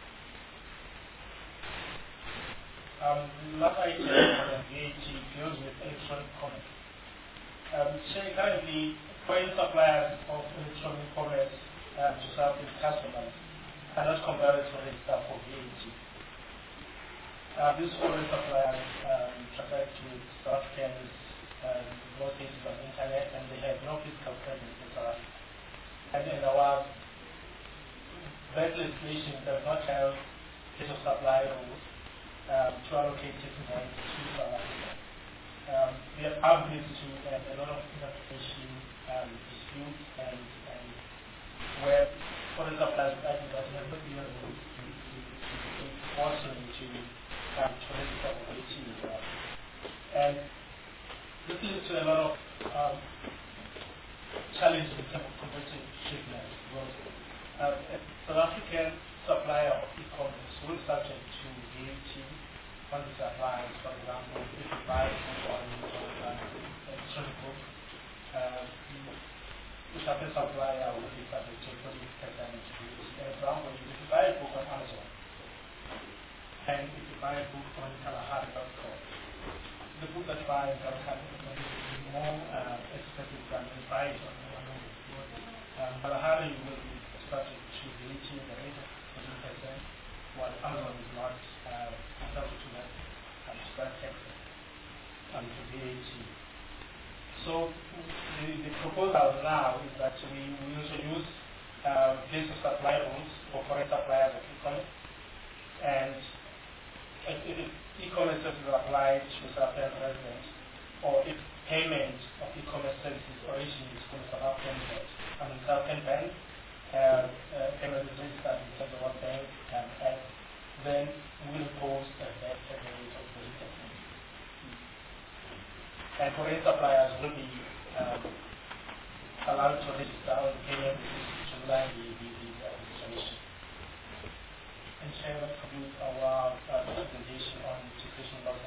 Um, the last item on V A T deals with electronic commerce. Um, currently, foreign suppliers of electronic commerce um, to serve its customers are not compelled to register for V A T. Uh, these foreign suppliers um, transact with South Africans, um, most cases on the internet, and they have no physical presence in South Africa. And, and our that legislation does not have case of supply rules um, to allocate citizens to South Africa. Um, we have argued to uh, a lot of interpretation um, disputes and, and where foreign suppliers I think that have not been able to force them to um, to register for V A T as well. And this leads to a lot of um, challenges in terms of competitive treatment. Because uh, a South African supplier of e-commerce will be subject to V A T on the supplies, for example, if you buy food on an electronic book, shuttle supplier will be subject to police tax duties. For example, if you buy a book on Amazon, and if you buy a book on Kalahari dot com, the book that you buy on Kalahari is more uh, expensive than the buy it on Amazon. Um, Kalahari will be subject to V A T at the rate of fourteen percent, while Amazon is not uh, subject to that, um, to that tax and to V A T. So the, the proposal now is that we, we also use uh, basic supply rules for foreign suppliers of e-commerce, and if, if e-commerce services are applied to South African residents, or if payment of e-commerce services originates from South African banks, I mean South African bank, uh, uh, payment is registered in terms of what bank um, and then we impose a VAT at the rate of forty percent. And foreign suppliers will be um, allowed to register on the payment to line the, the, the uh, legislation. And Chair, that concludes our uh, presentation on taxation laws.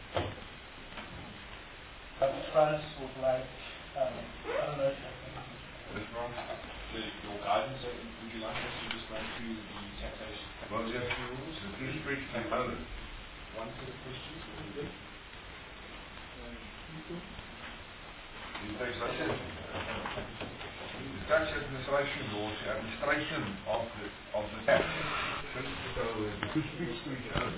But France would like, um, I don't know if you have anything. Yes, Ron? The, your guidance, uh, would you like us to just run through the taxation? Well, yes, rules. The two speech to Helen. One set of questions? The taxation. The tax administration laws, the administration of the of the tax. So the two speech to each other.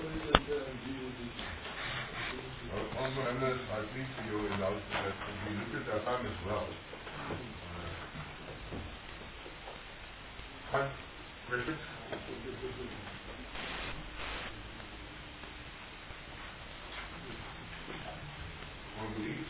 Also, Anders, I think for you in those that we look at our time as well. Fine. Questions? Or believe?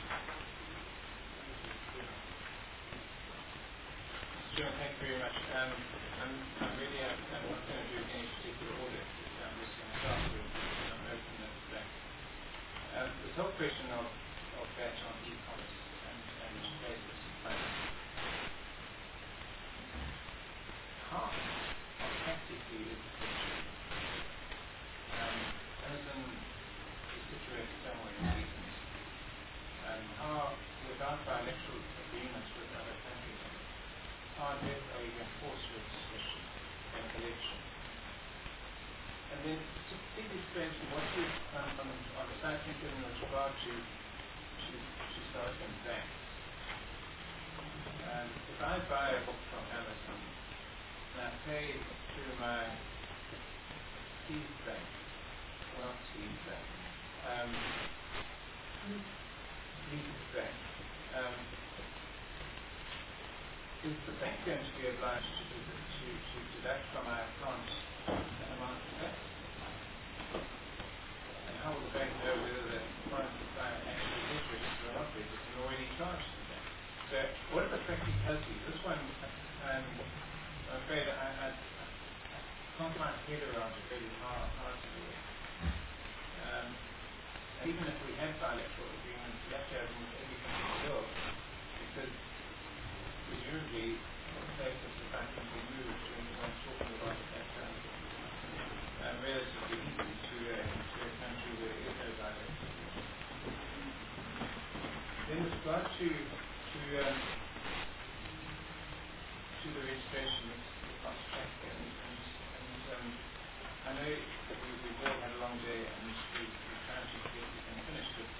Sure, thank you very much. Um, I'm, I'm really uh, I'm not going to do any particular order. I'm just going to start with um, open the back. Um, this whole question of, of V A T on e-commerce and, and basic supply. How practically is this achieved? Um, Amazon is situated somewhere in Eastern. Um, how, without bilateral agreements with other countries, how on earth are you going to force registration and collection? And then just please explain to what you um, on, on the side thinking with regard to to, to South African banks. Um, if I buy a book from Amazon and I pay through my Steve Bank, well not Steve Bank, um, Steve Bank, um, is the bank going to be obliged to, to, to, to deduct from my account an amount of tax? And how will the bank know whether the foreign supplier actually is registered or not registered and already charged the bank? So what are the practicalities? This one, um, I'm afraid I, I, I can't quite head around it really hard, hard to do it. Um, even if we had bilateral agreements, we have to have them with every country in the world, because presumably the basis of that can be moved when one's talking about that um, uh, relatively easily to a, to a country where there is no direct. Then with regard to to um, to the registration, let's let's check and, and, and um, I know that we, we've all had a long day and we, we're trying to get this thing finished, but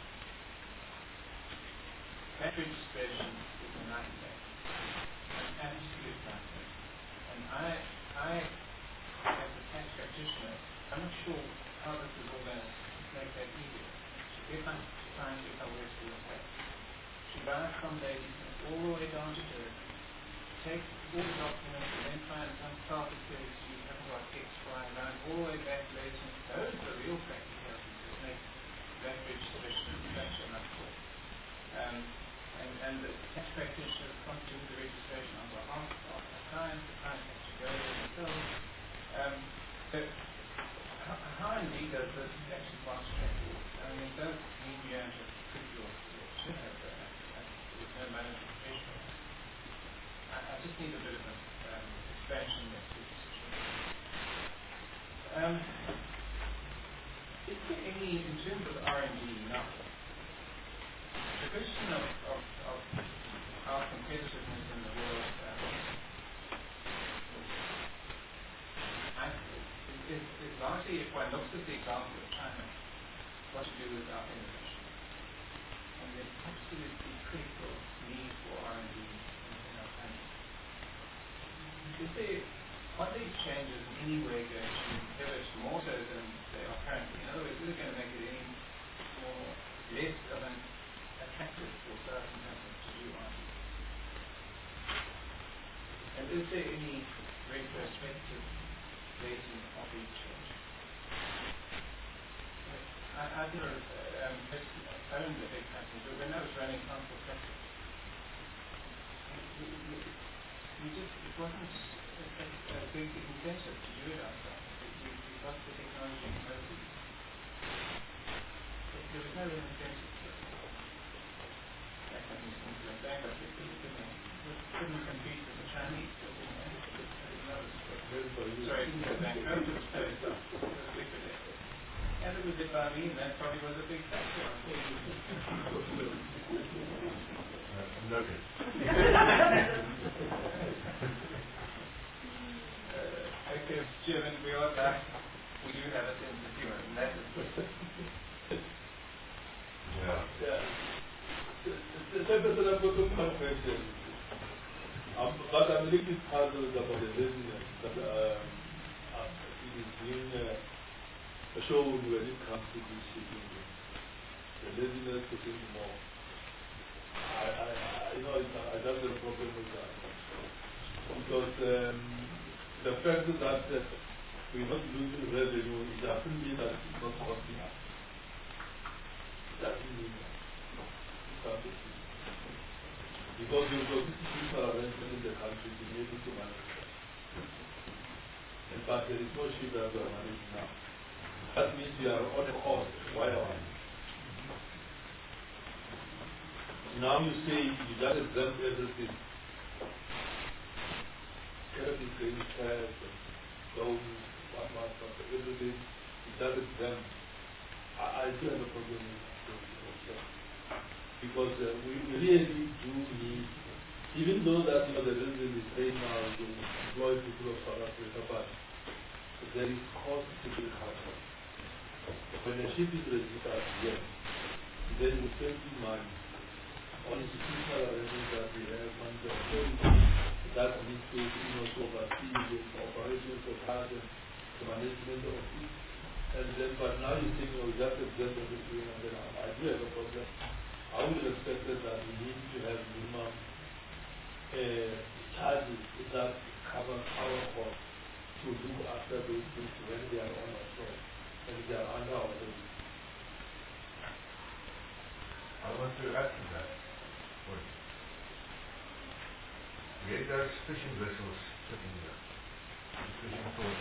that registration is a nightmare, an absolute nightmare. And I, I, as a tax practitioner, I'm not sure how this is all going to make that easier. So if I'm trying to cover this with tax, to buy from ladies all the way down to dirt, take all the documents and then try and some start it says you haven't got X, Y, and nine, all the way back later. Those are the real practicalities that make that registration such a mouthful. Um, and, and the tax practitioners can't do the registration on behalf of the client, the client has to go there themselves. Um, so how, how indeed does this actually fast track work? I mean, it does mean you have to put your, your should have that. There's no management threshold. I, I just need a bit of an um, expansion of this situation. Um, is there any, in terms of R and D now, the question of, of, of our competitiveness if one looks at the example of China, what to do with our innovation, and the absolutely critical need for R and D in, in our country. Is there, are these changes in any way going to pivot more so than they are currently? In other words, is it going to make it any more less of an attractive for South African companies to do R and D? And is there any retrospective rating of these changes? I, I've never um, owned a big company, but when I was running Council Practice, we just, it wasn't a, a, a big incentive to do it ourselves. We, we got the technology mostly. There was no real incentive to it. That company's going to go bankrupt. It couldn't, couldn't compete with the Chinese. It didn't, it didn't know it. Sorry, it didn't go bankrupt. It was closed up. It was liquidated. And it was if I mean, that probably was a big factor. Uh, noted. uh, okay, Jim, we are back. We do have a sense of humor, and that is yeah. Yeah. That is a good question. Um, but I'm a little bit puzzled about the business that um, uh, it is being uh, shown when it comes to this shipping. The laziness to think more. I, I, I you know it's, I don't have a problem with that. Because um, the fact that uh, we're not losing revenue, it doesn't mean that it's not costing us. It doesn't mean that. It's something. Because you've got institutional arrangement in the country to be able to manage that. In fact, there is no ship that we are managing now. That means we are on a cost. Why are we? Now you say you just exempt everything. Everything, credit cards, loans, what, what, what, everything. You just exempt. I, I do have a problem with that. Because uh, we really do need, even though that you know, the reason is saying now to employ people of South Africa, but there is cost to be covered. When a ship is registered, yes, then we spend money on institutional arrangements that we have and the authorities that need to you know, to oversee the operations of cars and the management of it. And then, but now you think, oh, just exempt everything, and then I do have a problem. I would have expected that we need to have minimum uh, charges that cover our costs to look after those things when they are on our shore and they are under our authority. I want to add to that point. Where there's fishing vessels sitting there, fishing ports,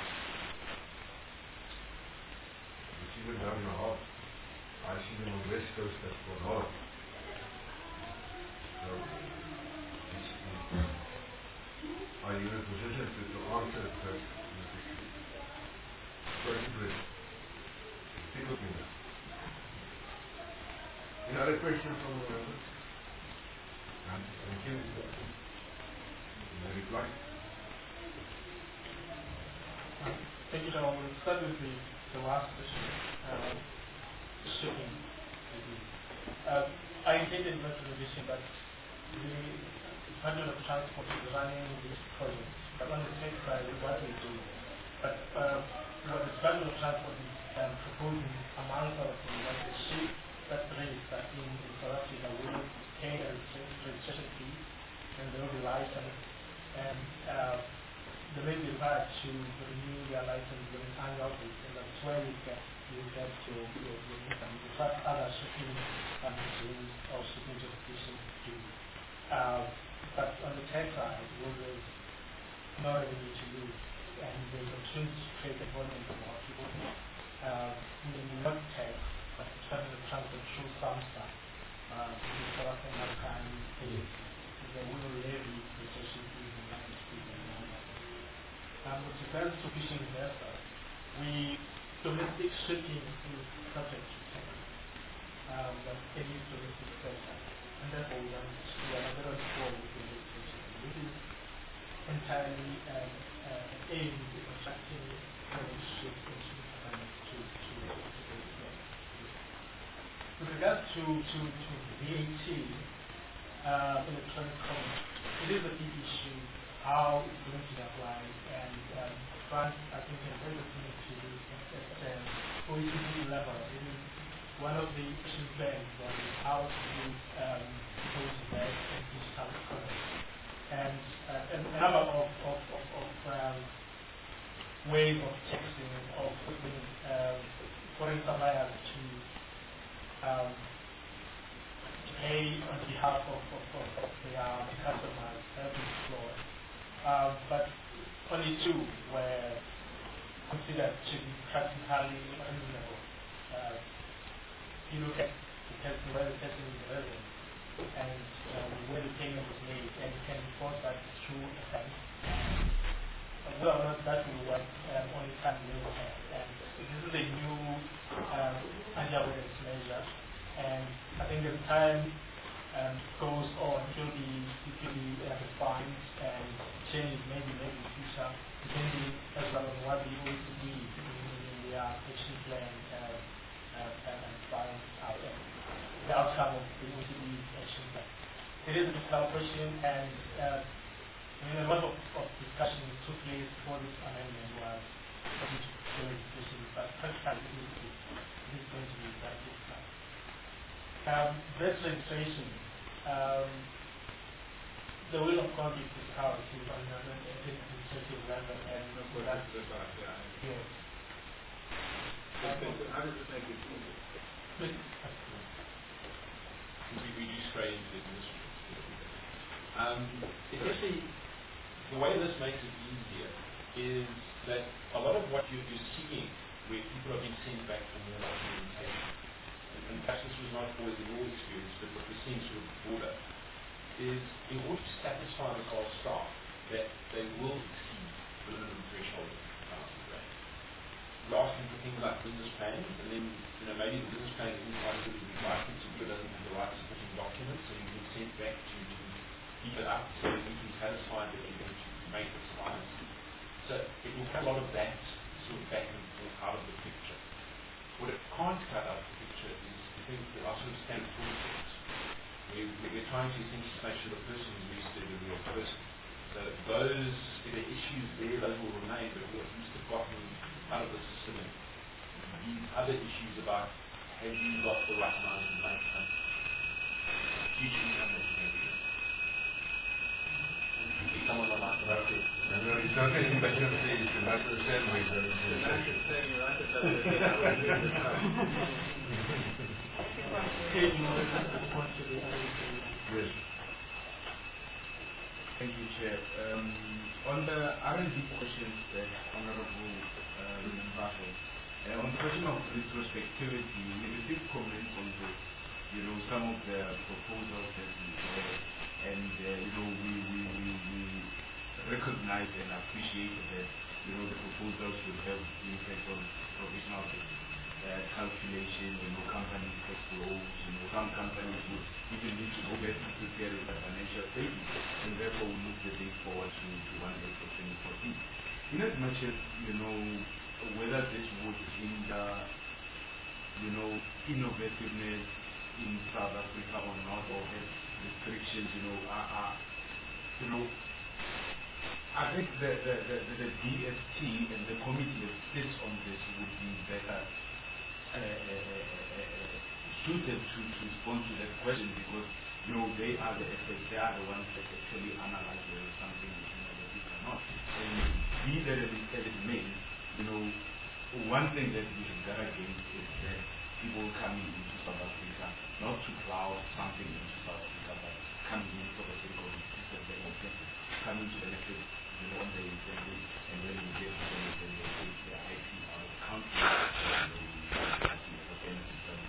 you see them down the harbor. I see them on the west coast at Port Holland. So, are you in a position to, to answer that question? Question please. Speak with me now. Any other questions from the members? Thank you. Any reply? Thank you, John. We'll start with the, the last question. Um, shipping. Uh, I did invest in addition, but the Department of Transport is running this project. But on the tech side, what we do. But uh, what the Department of Transport is um, proposing, among other things, that the ship that register in, in South Africa will pay a registration fee, and they will be licensed, and uh, they may be required to renew their license on an annual basis, and that's where you get you get your, your, your income. In fact, other shipping companies or shipping jurisdictions do. Uh, but on the tech side, well, there's no revenue to lose, and there's opportunity to create employment for more people. Uh, in not tech, but the Department of Transport through some stuff, uh, in South African maritime agency, they will levy registration fees and license fees and all that. Um, with regards to fishing investors, we domestic shipping is subject to tax, um, but any domestic sector, and therefore we are we are not very poor with domestic shipping. This is entirely um, uh, aimed at attracting foreign ships into the South permits to, to, to basic law. With regards to, to, to V A T, uh, electronic commerce, it is a big issue how it's going to be applied, and um, France, I think, has very thing to do at uh, O E C D level. It is one of the action plans on how to um, go to that and digital economy. And uh, a number of, of, of, of um, ways of taxing, of putting um, foreign suppliers to um, pay on behalf of, of, of, of their customers have been explored. Um, but only two were considered to be practically unreasonable. Uh, you look at the testing, where the testing is relevant, and um, where the payment is made, and you can report that through a bank. Whether or not that will work, um, only time will have. And this is a new um, anti-awareness measure, and I think as time um, goes on, it will be, it will be uh, refined and changed maybe maybe in the future, depending as well on what the O E C D in their action plan uh, uh, and find out uh, the outcome of the O E C D action plan. It is a difficult question, and uh, I mean, a lot of, of discussion took place before this amendment was put into legislation, but practically it is, it is going to be very difficult. Um, breast registration, um, the will of course be discussed on an administrative level, and so that's yes. How does it make it easier? We reduce straight into the administrative. Um, essentially, the way this makes it easier is that a lot of what you're, you're seeing, where people are being sent back for more documentation, and, and perhaps this was not always in your experience, but what we're seeing sort of broader, is in order to satisfy the car staff that they will exceed the minimum threshold of one thousand rand. We're asking for things like business plans, and then you know maybe the business plan isn't quite as good as we'd like it to be, or doesn't have the right supporting documents, so you can send back to, to keep it up so that we can satisfy that you're going to make the slides. So it will cut a lot of that sort of back and forth out of the picture. What it can't cut out of the picture is the things that are sort of standard tool sets. We're, we're trying to essentially make sure the person is registered as a real person. So those, if there are issues there, those will remain, but we'll at least have gotten out of the system these other issues about have you got the right amount of money and future income that you're going to get. Someone on like that. No, no, it's not anything but just say it's a matter of sandwich. Yes. Thank you, Chair. Um, on the R and D questions that Honorable uh, Mbako, uh, on the question of retrospectivity, we received comments on the, you know, some of the proposals that we had, and uh, you know, we, we, we, we recognize and appreciate that, you know, the proposals would have impact on provisional uh, calculation, you know, company cash flows, you know, some companies would even need to go back to prepare the financial statement, and therefore we move the date forward to, to one April twenty fourteen. In as much as, you know, whether this would hinder, you know, innovativeness in South Africa or not, or have restrictions, you know, are, are you know, I think the, the, the, the D S T and the committee that sits on this would be better uh, uh, uh, uh, suited to, to respond to that question, because, you know, they are the experts, they are the ones that actually analyze whether something is innovative or not. And be that as it may, you know, one thing that we should guard against is that people coming into South Africa, not to plow something into South Africa, but coming in for the sake of it, that they can come into benefit, you know, on the incentive, and then we get to benefit, and they take their I P out of the country, and they for benefit them.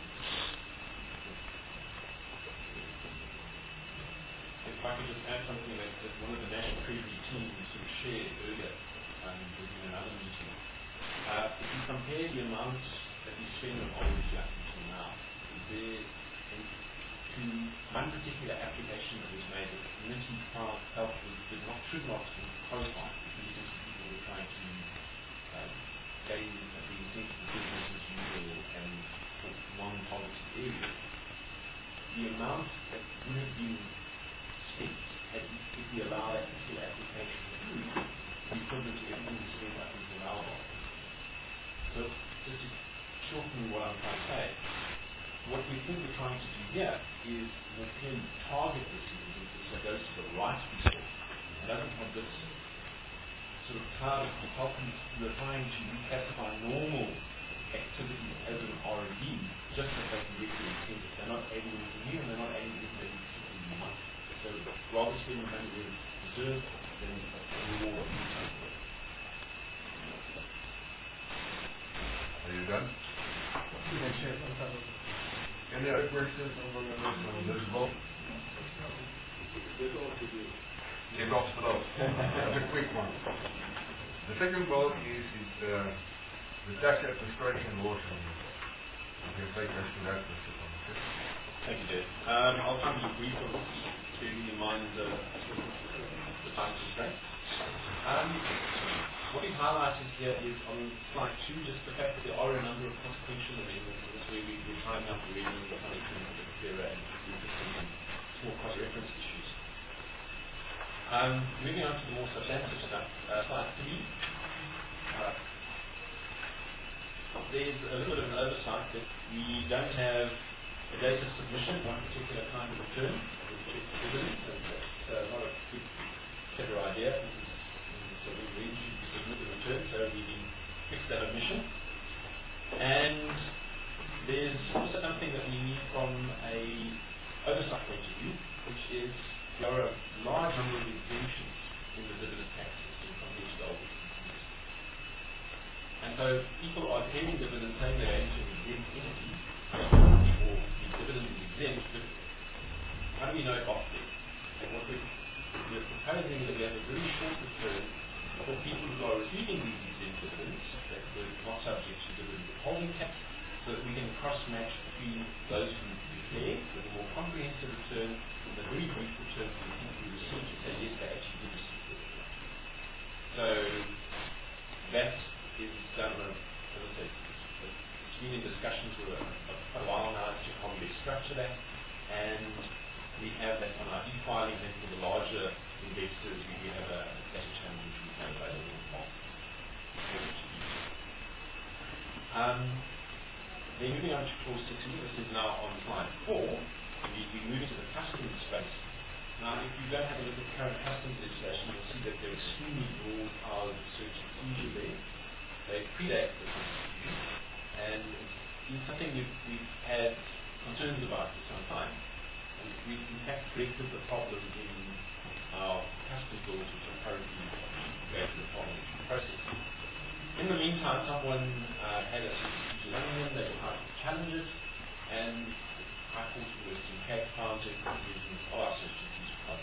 If I could just add something that, that one of the National Treasury teams sort of shared earlier um, in another meeting. Uh, if you compare the amount that we spend on O E C up until now, there, to one particular application that was made that the community felt, felt was, did not, should not qualify, because essentially people were trying to um, getting being sent to business as usual and for non-poverty areas, the amount that would have been spent had if we allow that particular application through, the equivalent to everything we spent up until now. So just to shorten what I'm trying to say, what we think we're trying to do here is more clearly target the citizens so it goes to the right people. It doesn't have this sort of cloud of consultants who are trying to reclassify normal activities as an R and D just so they can get the incentive. They're not adding anything new and they're not adding anything that particularly new. So rather spending money where it's deserved than reward of new time. Are you done? Yes, yes, I'm done. Any other questions on this vote? Get off the bill. Get off the vote. That's a quick one. The second vote is, is uh, the tax administration laws. You can take us to that, Mister Thomas. Thank you, Dave. Um, I'll try to be brief, keeping in mind the, the time constraint. Um, what we've highlighted here is on slide two, just the fact that there are a number of consequential amendments. This way we, we're trying out the reading and trying to make it a bit clearer and interesting and small cross-reference issues. Um, moving on to the more substantive stuff, uh, slide three. Uh, there's a little bit of an oversight that we don't have a data submission, one particular kind of return, which is dividends, and that's uh, not a good clever idea. So we really should submit the return, so we fix that omission. And there's also something that we need from a oversight point of view, which is there are a large number of exemptions in the dividend tax system compared to the old system. And so people are paying dividends saying they're going to an exempt entity, or the dividend is exempt, but how do we know it off there? And what we're, we're proposing is that we have a very short return for people who are receiving these exempt dividends that were not subject to dividend withholding tax, so that we can cross-match between those who declare with a more comprehensive return and the very brief return for the people who receive to say yes, they actually did receive the dividend. So that is done on a, as I said, it's been in discussions for a, a, a while now as to how we structure that, and we have that on our e-filing, and for the larger investors we, we have a data channel which we have available on. Um, then moving on to clause six, this is now on slide four, we, we move into the customs space. Now, if you don't have a look at current customs legislation, you'll see that there are extremely broad powers of search and seizure there. They predate the Constitution, and it's something we've, we've had concerns about for some time. And we've in fact corrected the problem in our customs laws, which are currently going through the parliamentary process. In the meantime, someone uh, had a seizure on them, they tried to challenge it, and the High Court of the Western Cape found that provisions of our search and seizure quite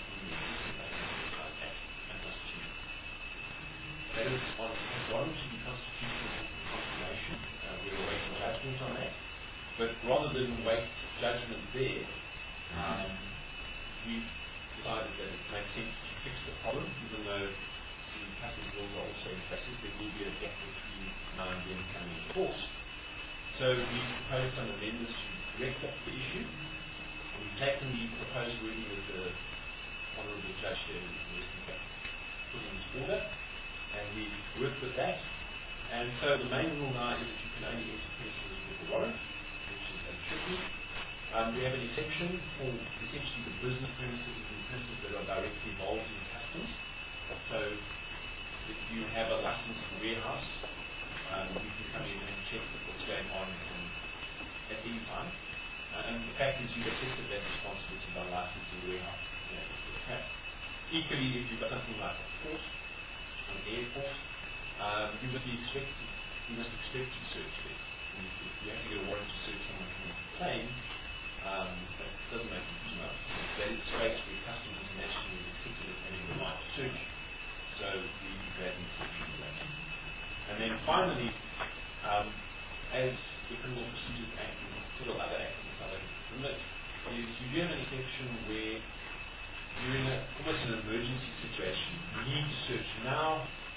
unconstitutional. That is on, has gone to the constitutional confirmation. Uh, we're awaiting judgment on that. But rather than wait judgment there, um, we've decided that it makes sense to fix the problem, even though the customs laws are also in process. There will be a gap between now and then coming into force. So we proposed some amendments to correct up the issue. We've taken the proposed wording of the Honourable Judge here in the Western Cape, put in his order, and we worked with that. And so the main rule now is that you can only enter premises with a warrant, which is untricky. Um, we have an exception for essentially the business premises and premises that are directly involved in customs. So if you have a licensed warehouse, um, you can come in and check what's going on and at any time. Uh, and the fact is you've accepted that responsibility by licensing the warehouse. You know, okay. Equally, if you've got something like a port, an airport, um, you must be expected, you must expect to search there. And if you have to get a warrant to search someone from a plane, um, that doesn't make it too much. That is space where customs internationally is accepted as having the right to search. So we grab an exception for that. And then finally, um, as the Criminal Procedures Act and several other acts in South Africa permit, is you do have an exception where you're in a, almost an emergency situation. You need to search now,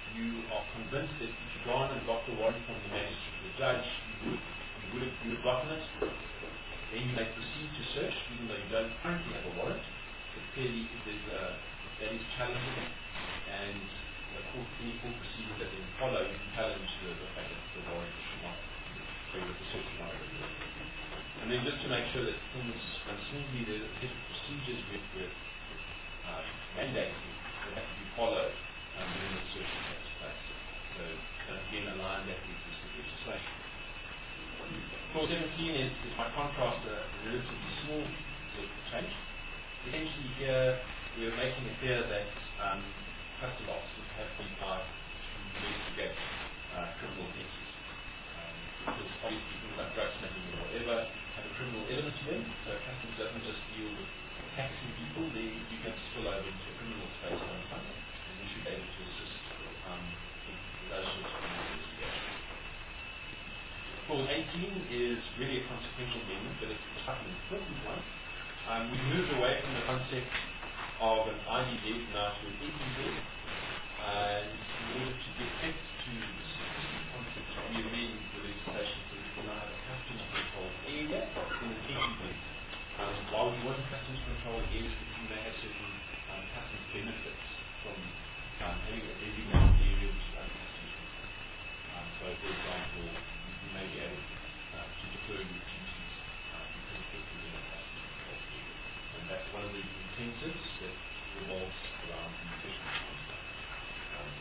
you are convinced that if you'd gone and got the warrant from the magistrate or the judge, you would, you would, have, you would have gotten it. Then you may proceed to search, even though you don't currently have a warrant. But clearly, if there's a, that is challenging, and the court, any court procedure that then follow, you can challenge the, the fact that the warrant should not be with the search warrant. And then just to make sure that things run smoothly, there are different procedures with, with uh, mandating that have to be followed um, when the search takes place. So, uh, again, align that with this legislation. Clause seventeen is, is by contrast, a relatively small sort of change. Essentially here, we are making it clear that um, customs officers have been allowed to investigate uh, criminal cases. Um, because obviously things like drug smuggling or whatever have a criminal element to them, so customs doesn't just deal with taxing people, they you can spill over into a criminal space sometimes, and we should be able to assist um, with those sorts of investigations. Clause eighteen is really a consequential amendment, but it's quite an important one. Um, we've moved away from the concept of an I D Z now to an E T Z, and in order to get effect to the specific concept, we amend the legislation to recognize a customs control area in an E T Z. Um, while we want customs control areas, we may have certain um, customs benefits from um, having a designated area which is under customs control. Um, so, for example, you may be able uh, to defer your duties uh, because it fits within a customs control area. And that's one of the incentives that revolves around the efficiency. Um,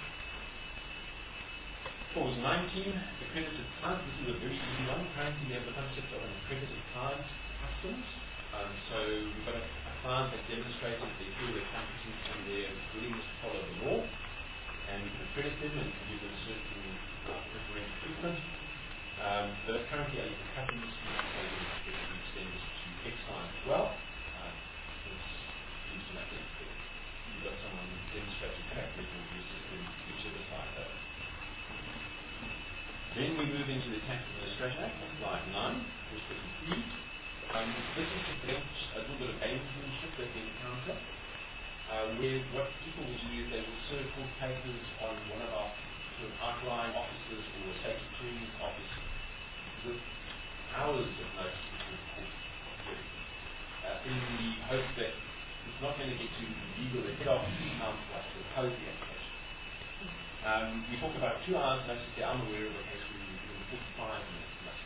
Clause nineteen, accredited client. This is a very easy one. Currently, we have the concept of an accredited client customs. Um, so we've got a, a client that demonstrated their feel their competence and their willingness to follow the law, and we can accredit them and give them certain uh, preferential treatment. Um, but currently, a customs is extended to ex-client as well. Uh, it's seems to make sense that you've got someone who demonstrates a track record of your system, whichever side that is. Then we move into the Tax Administration Act, slide nine, which is fifty-three. Um, this is to prevent a little bit of gamesmanship that we encounter, uh, where what people will do is they will serve court papers on one of our sort of outlying offices or state attorney's office with hours of notice before the court, uh, in the hope that it's not going to get to legal the head office in time for us to oppose the application. Um, we talk about two hours notice there. I'm aware of a case where we're doing forty-five minutes notice.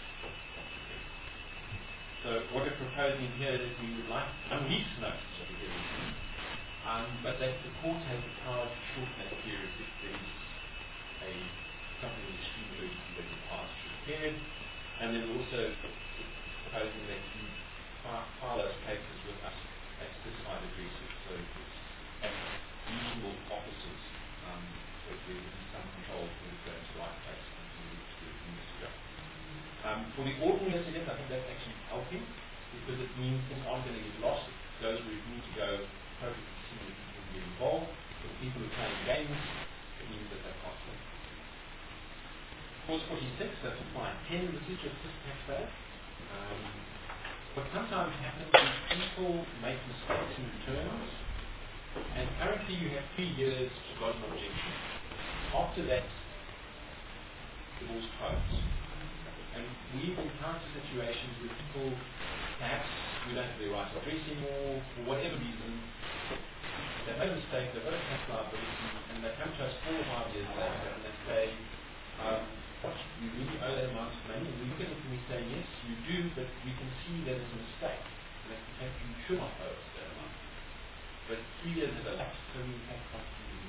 So what we're proposing here is we would like one week's notice of the hearing, um, but that the court has the power to shorten that period if there is a something of extreme urgency that requires a short period. And then also proposing that you file those papers with us at specified addresses, so it's at reasonable offices, um, so there is some control for it going to the right place and to where it needs to go. Um, for the ordinary resident, I think that's actually helping because it means things aren't going to get lost. It goes where it needs to go, perfectly simple people will get involved. For the people who are playing games, it means that they're possible. Clause forty-six, that's slide ten, this is just this taxpayer. Um, what sometimes happens is people make mistakes in returns, and currently you have three years to lodge an objection. After that, the laws close. And we've encountered situations where people, perhaps we don't have their right address anymore, for whatever reason, they made a mistake, they've got a tax liability, and they come to us four or five years later and they say, um, you really owe that amount of money. And we look at it and we say, yes, you do, but we can see that it's a mistake. And that in fact you should not owe us that amount. But three years have elapsed, so we have quite a few.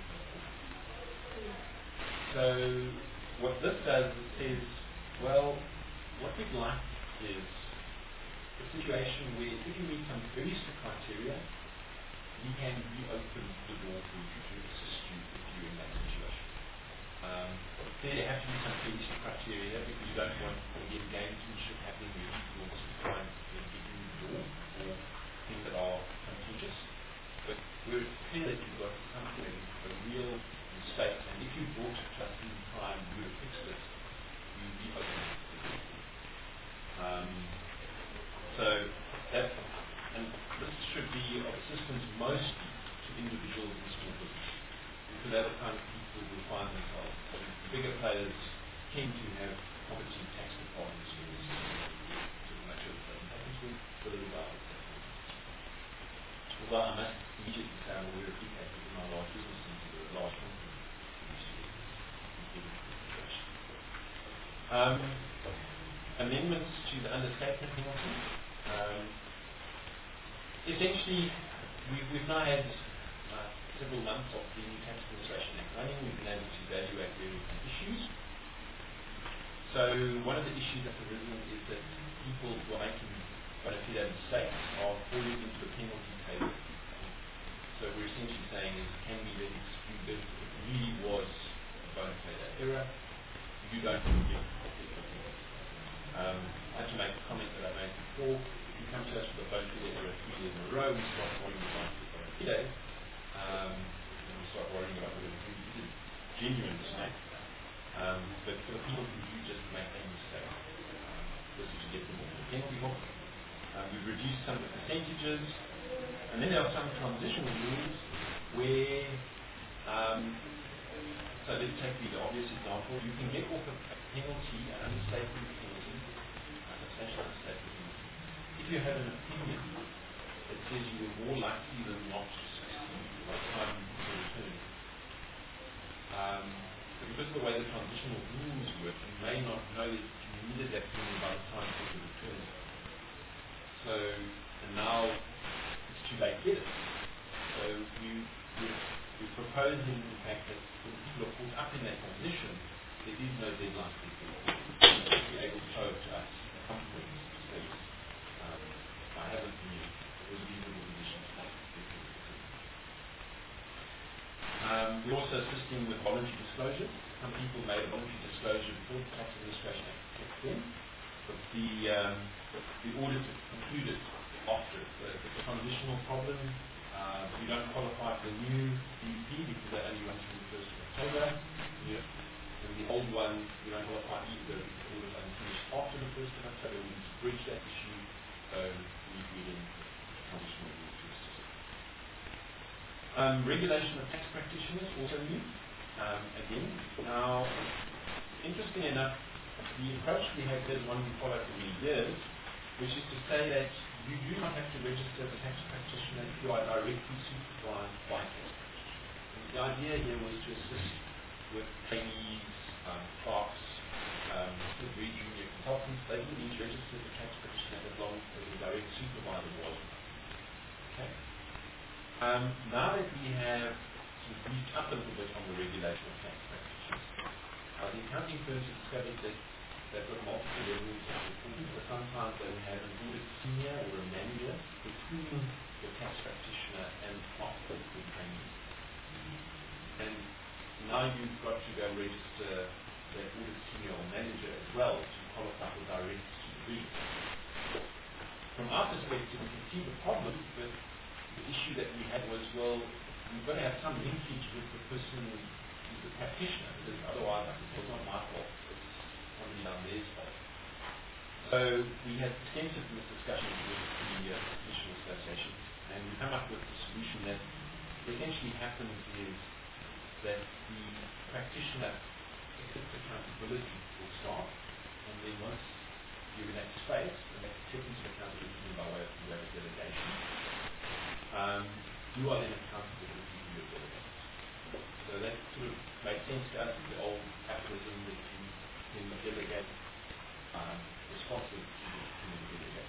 So what this does is says, well, what we'd like is a situation where if you meet some very strict criteria, we can reopen the door for you to assist you if you're in that situation. Um, there have to be some very strict criteria if you don't want again gamesmanship happening where people will try and get in the door or things that are contentious. But we're clear that you've got something, a real mistake, and if you brought it to us in time, we would have fixed it, we would reopen it. Um, so that, and this should be of assistance mostly to individuals and small business. because they're the kind of people who find themselves. So the bigger players tend to have property tax departments who is much of it doesn't happen to the little guys. Although I must immediately say I'm aware of impact in my large business into a large company. Um, amendments to the understatement penalty. Um, essentially, we've, we've now had uh, several months of the new Tax Administration Act running. We've been able to evaluate various issues. So one of the issues that's arisen is that people who are making bona fide mistakes are falling into a penalty table. So we're essentially saying is, can we then exclude them if it really was a bona fide error? You don't get a penalty. Um, I had to make a comment that I made before. If you come to us with a bona fide error three years in a row, we start worrying about the bona fide. Um, and we start worrying about whether it's really is genuine mistake. Um, but for the people who do just make a mistake, um, this is to get them off the penalty box. Um, we've reduced some of the percentages, and then there are some transitional rules where, um, so let's take the obvious example. You can get off a penalty, an understatement penalty, a substantial understatement penalty, if you have an opinion that says you were more likely than not to succeed by the time you return. Um, because of the way the transitional rules work, you may not know that you needed that opinion by the time you return. So, and now it's too late to get it. So you, we're, we're proposing the fact that when people are caught up in that transition, there is no deadline for people to be able to show it to us comfortably to say, um, I have an opinion, it was a reasonable position to take. Um, we're also assisting with voluntary disclosure. Some people made a voluntary disclosure before the Tax Administration Act kicked in, but the, um, the audit concluded after it. So it's a transitional problem. Uh, you don't qualify for the new D P because they only run through the first of October. Yeah. And the old one, you don't qualify either because the audit only finished after the first of October. We need to bridge that issue. So we need in transitional rules to assist. Um, regulation of tax practitioners also new. Um, again, now, interesting enough, the approach we have is one we followed for many years, which is to say that you do not have to register as a tax practitioner if you are directly supervised by a tax practitioner. And the idea here was to assist with trainees, um, clerks, um, very junior consultants. They didn't need to register as a tax practitioner as long as the direct supervisor was. Okay. Um, now that we have sort of reached up a little bit on the regulation of tax practitioners, uh, the accounting firms have discovered that they've got multiple levels of reporting, but sometimes they have an audit senior or a manager between the tax practitioner and the training. And now you've got to go register that audit senior or manager as well to qualify for direct supervision. From our perspective, we can see the problem, but the issue that we had was, well, we've got to have some linkage with the person who's the practitioner, because otherwise, like I said, it's not my fault. Somebody down there's fault. So we had extensive discussions with the uh, Commission Association, and we come up with a solution that essentially happens is that the practitioner accepts accountability for start, and then once you're in that space, and that acceptance of accountability by way of, way of delegation, um, you are then accountable for your delegates. So that sort of made sense to us, the old aphorism that you can delegate um, responsibility to the delegate.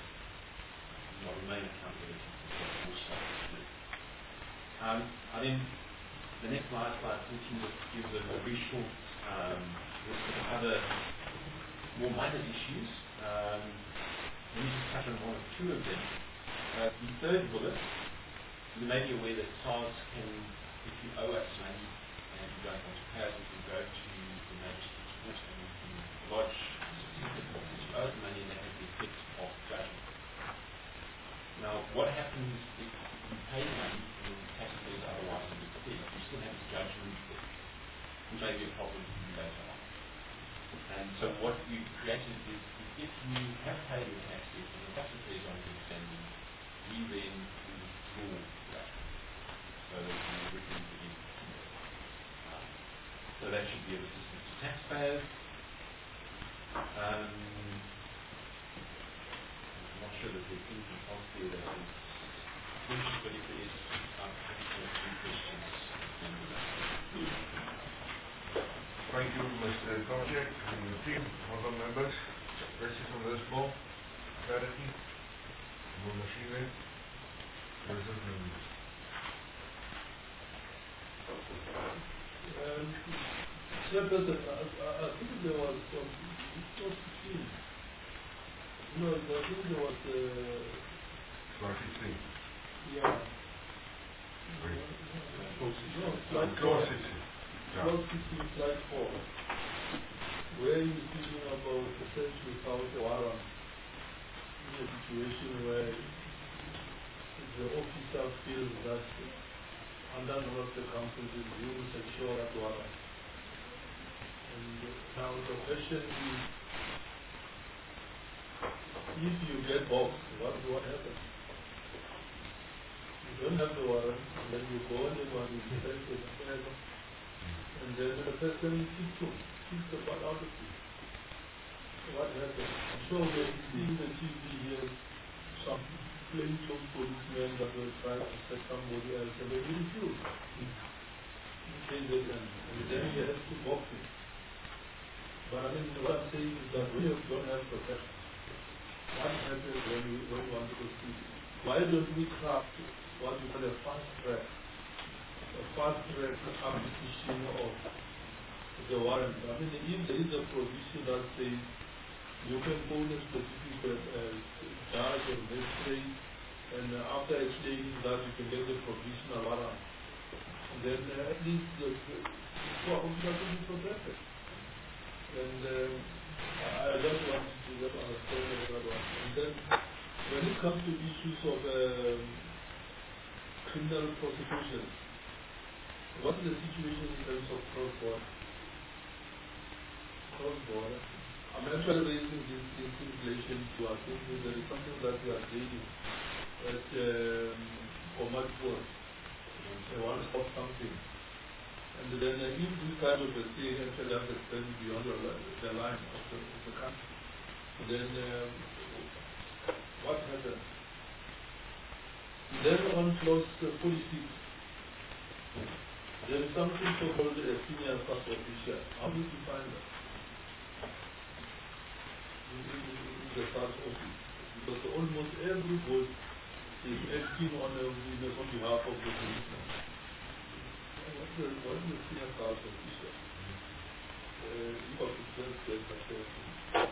You will remain accountable for your staff to do. Um, I then, the next slide, slide fourteen, gives a, a very short um, list of other more minor issues. Um, let me just touch on one or two of them. Uh, the third bullet, you may be aware that SARS can, if you owe us money and you don't want to pay us, we can go to the magistrate's court and we can lodge certificate that you owe us money and that has the effect of judgment. Now, what happens if you pay the money and the taxpayers otherwise in good faith? You still have this judgment there, which may be a problem for you later on. And so what we've created is, if you have paid your taxes and the taxpayers are in good standing, we then withdraw that. So that you reckon again. they should be of assistance to taxpayers. Um, I'm not sure that there's anything else there that is finished, but if there is, I'm happy to answer any questions. Thank you, Mister Tomczyk and the team, other members. Questions on this bill? Clarity? No machinery? President members. Um, Chairperson, I, I think there was some, it was sixteen. No, I think there was, uh, twenty-three. yeah. Wait. No, slide four. Clause sixteen. Yeah. Clause sixteen, slide four. Where you're speaking about the search without a warrant in a situation where the officer feels that under one of the council is due to secure that warrant. And now the question is, if you get boxed, what what happens? You don't have the warrant, and then you go and you want to defend it, and then the person kicks you, kicks the butt out of you. What happens? I'm sure we have seen the T V here, some plainclothes policemen that will try to set somebody else, and they will refuse. You say that, and, and then you have to box it. But I mean, what I'm saying is that when you don't have protection, what happens when you, when you want to proceed? Why don't we craft what we call a fast track, a fast track acquisition of the warrant? I mean, if there is a provision that says you can phone a specific uh, judge or magistrate, and uh, after explaining that you can get the provisional warrant, and then uh, at least the, the, the officer will be protected. And um, I just want to just understand that one. And then when it comes to issues of um, criminal prosecution, what is the situation in terms of cross-border? Cross-border. I'm actually raising this, this in relation to our thinking there is something that we are doing at um, Komatpur. They want to stop something. And then uh, if this kind of a thing actually has extended beyond the, the line of the, of the country, then um, what happens? Then on clause uh, forty-six, there is something so-called a senior first official. How do you define that? In, in, in the first office. Because almost every board is acting on, a, on behalf of the policeman. What's the, what is the senior class official? Uh, you got to just get the person.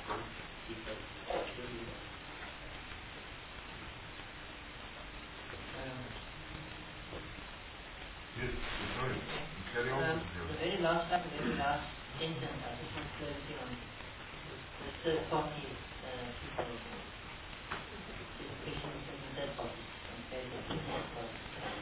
Yes, sorry. Carry on. Um, the very last part, the very last sentence, I just want clarity on the third party uh, people. The question is the third party compared to the third party.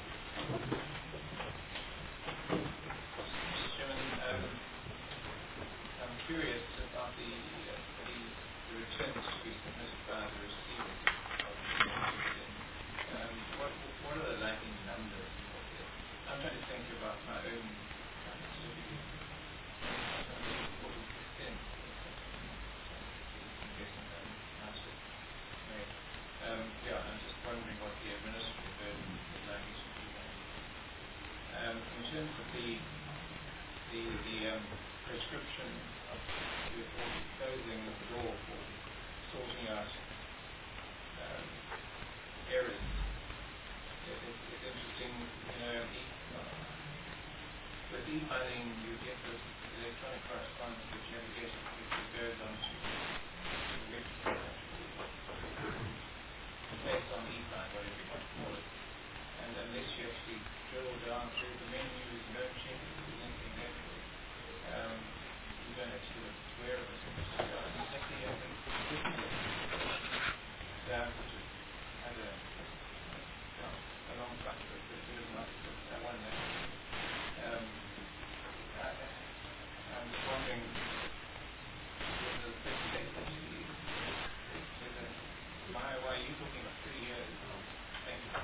Um, I'm curious about the, uh, the, the returns to be submitted by the receivers of the um, what, what are the lacking numbers? I'm trying to think about my own kind of certificate. forty percent. I'm guessing that must have made. Um, yeah, I'm just wondering what the administrative burden is likely to be. Um, in terms of the the, the um, prescription of the closing of the door for sorting out um, errors, it, it's, it's interesting, you know, e- with e-filing you get this electronic correspondence which you have to get which goes on to the website based on e-filing, whatever you want to call it. And unless you actually drill down through the menus and don't check if there's anything there for you, um, you don't actually look aware of it. So it's actually, I think, staff which has had a, a long track record, but there's not that one there. Um, I, I'm just wondering whether the state actually, whether, why, why are you talking about three years? Thank you.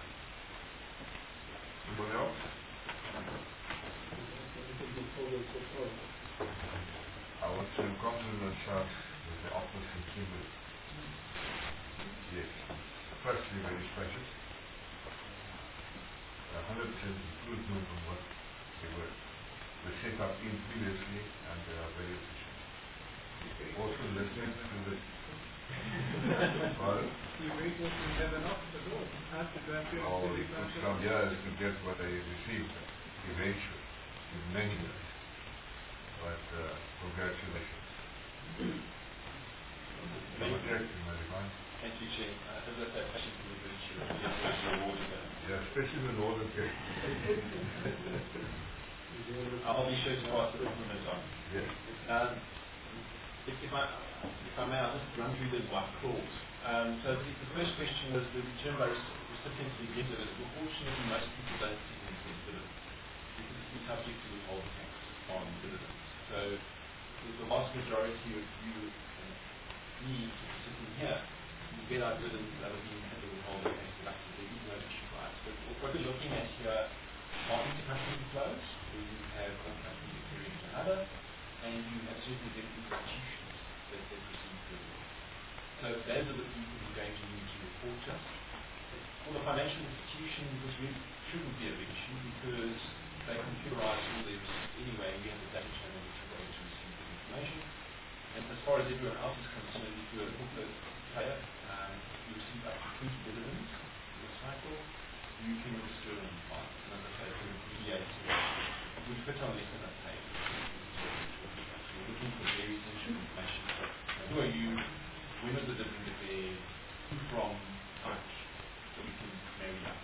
Anybody else? got some continental sharks with the opposite Kimberley. Yes. Firstly, very spacious. one hundred percent improvement from what they were, were set up in previously, and they are very efficient. Also listening to the pardon? The vehicles will never knock the door. Has to go through Oh, the it took some years to get what they received eventually, in many years. But uh, congratulations. Thank Thank you, Marifan. Thank you, Chair. Uh, as I said, passion for the British Award. Yeah, especially the Northern Cape. I'll be sure to pass the compliment on. Yes. Um, if, if, I, if I may, I'll just run through them by clause. Um, so the, the first question was the return by recipients to get dividends. Unfortunately, most people don't see them as dividends because it's subject to withholding tax on dividends. So the vast majority of you and me sitting here will get our dividends that are being had the withholding tax deducted. There is no issue, right? But what we're looking at here are intercompany flows, where you have one company carrying to another, and you have certain different institutions that, that receive dividends. So those are the people who are going to need to report to us. For the financial institutions, this really shouldn't be a big issue because they computerize all their receipts anyway, and we have the data channel which we're going to receive the information. And as far as everyone else is concerned, if you're a corporate player, um, you receive up to twenty dividends in the cycle, you can register and file. And as I say, for the mediator, we put on less than a page. We're looking for very essential information. So who are you? When was the dividend declared? Who from? How much? So we can marry up.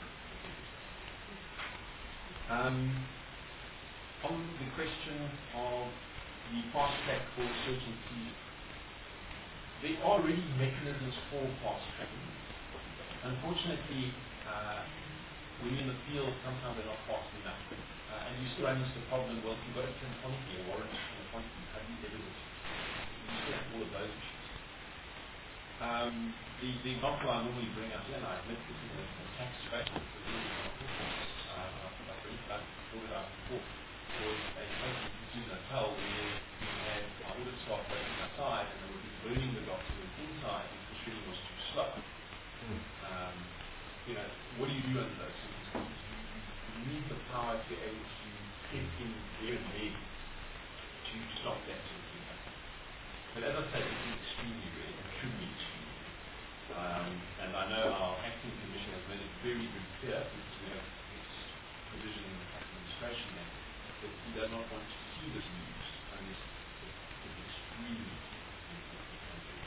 Um, on the question of the fast track for certain fees, there are already mechanisms for fast tracking. Unfortunately, uh, when you're in the field, sometimes they're not fast enough. Uh, and you still run into the problem, well, if you've got a ten quantity or warrant for a quantity, how do you evidence it? You still have all of those issues. Um, the, the example I normally bring up here, and I admit this is a, a tax rate, it's a real example, uh, I've, I've brought it out before, was a case in Susan Hotel where we had our audit staff waiting outside and they would be burning the documents inside because the shredding was too slow. Mm. Um, you know, what do you do under those circumstances? You, you need the power to be able to get in there and then to stop that sort of thing happening. But as I say, this is extremely rare and should be extremely rare. Um, and I know our acting commission has made it very, very clear because we have this provision in the Tax Administration Act that he does not want to see this used unless it is extremely important.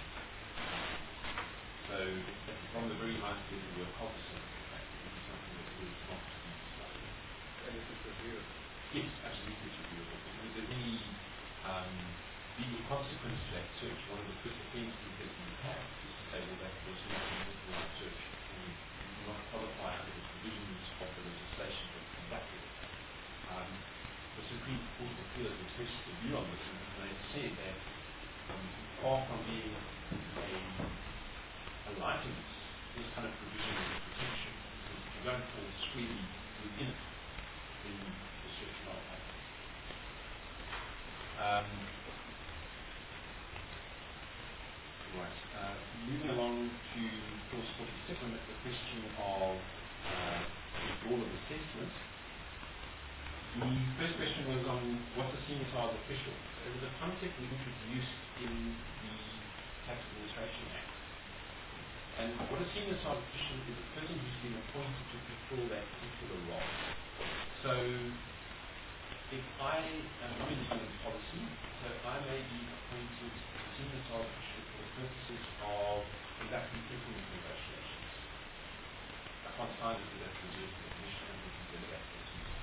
So from the very highest level, we're cognizant of the fact that this is something that is not to be decided. And it is reviewable. Yes, absolutely it's reviewable. If there's any um, legal consequence to that search, one of the first offences that we have is to say, well, that was not an authorised search and we do not qualify under the provisions of the legislation that conducted it. Um, the Supreme Court of Appeal has expressed a view on this, and they said that um, far from being a, a license, this kind of provision is a protection, because if you don't fall squarely within it, then the search will not happen. Um, right. Uh, moving along to clause forty-six, and the question of uh, withdrawal of assessment. The first question was on what's a senior sales official. It was a concept we introduced in the Tax Administration Act. And what a senior sales official is a person who's been appointed to fulfill that particular role. So if I am I'm in the human policy, so I may be appointed senior sales official for the purposes of conducting settlement negotiations. I can't sign it with that reserved definition and we can delegate it.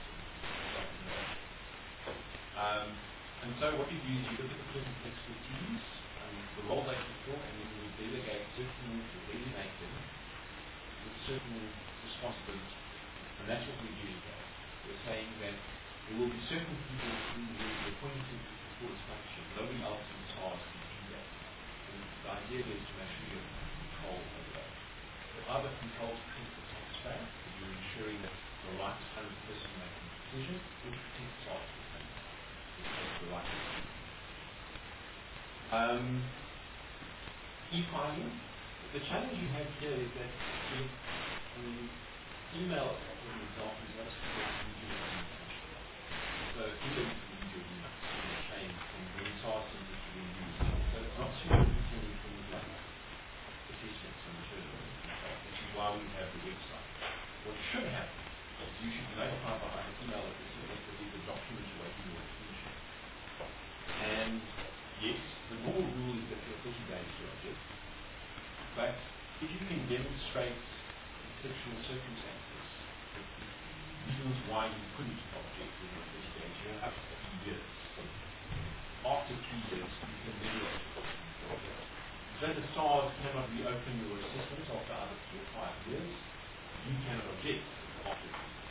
Um, and so what you do is you look at the person's expertise, um, the role they fulfill, and then you delegate certain, or designate them with certain responsibilities. And that's what we're doing here. We're saying that there will be certain people who will be appointed to fulfill this function. Nobody else in charge can do that. And the idea is to make sure you have control over that. The other control to protect the taxpayer, because you're ensuring that the right kind of person making the decision, or to protect the tax the right. Um, e-filing, the challenge you have here is that the um, email, for example, is not a secure medium. So anybody can use your email in the chain from when SARS sends it to the user. So it's not secure anything things like assessments and materials, which is why we have the website. What should happen is you should be notified by an email address that there is a document awaiting your attention. And yes, the normal rule is that you're thirty days to object. But if you can demonstrate exceptional circumstances, reasons why you couldn't object within thirty days, you have up to three years. After three years, you can then object. So the SARS cannot reopen your assessment after either three or five years. You cannot object after three years.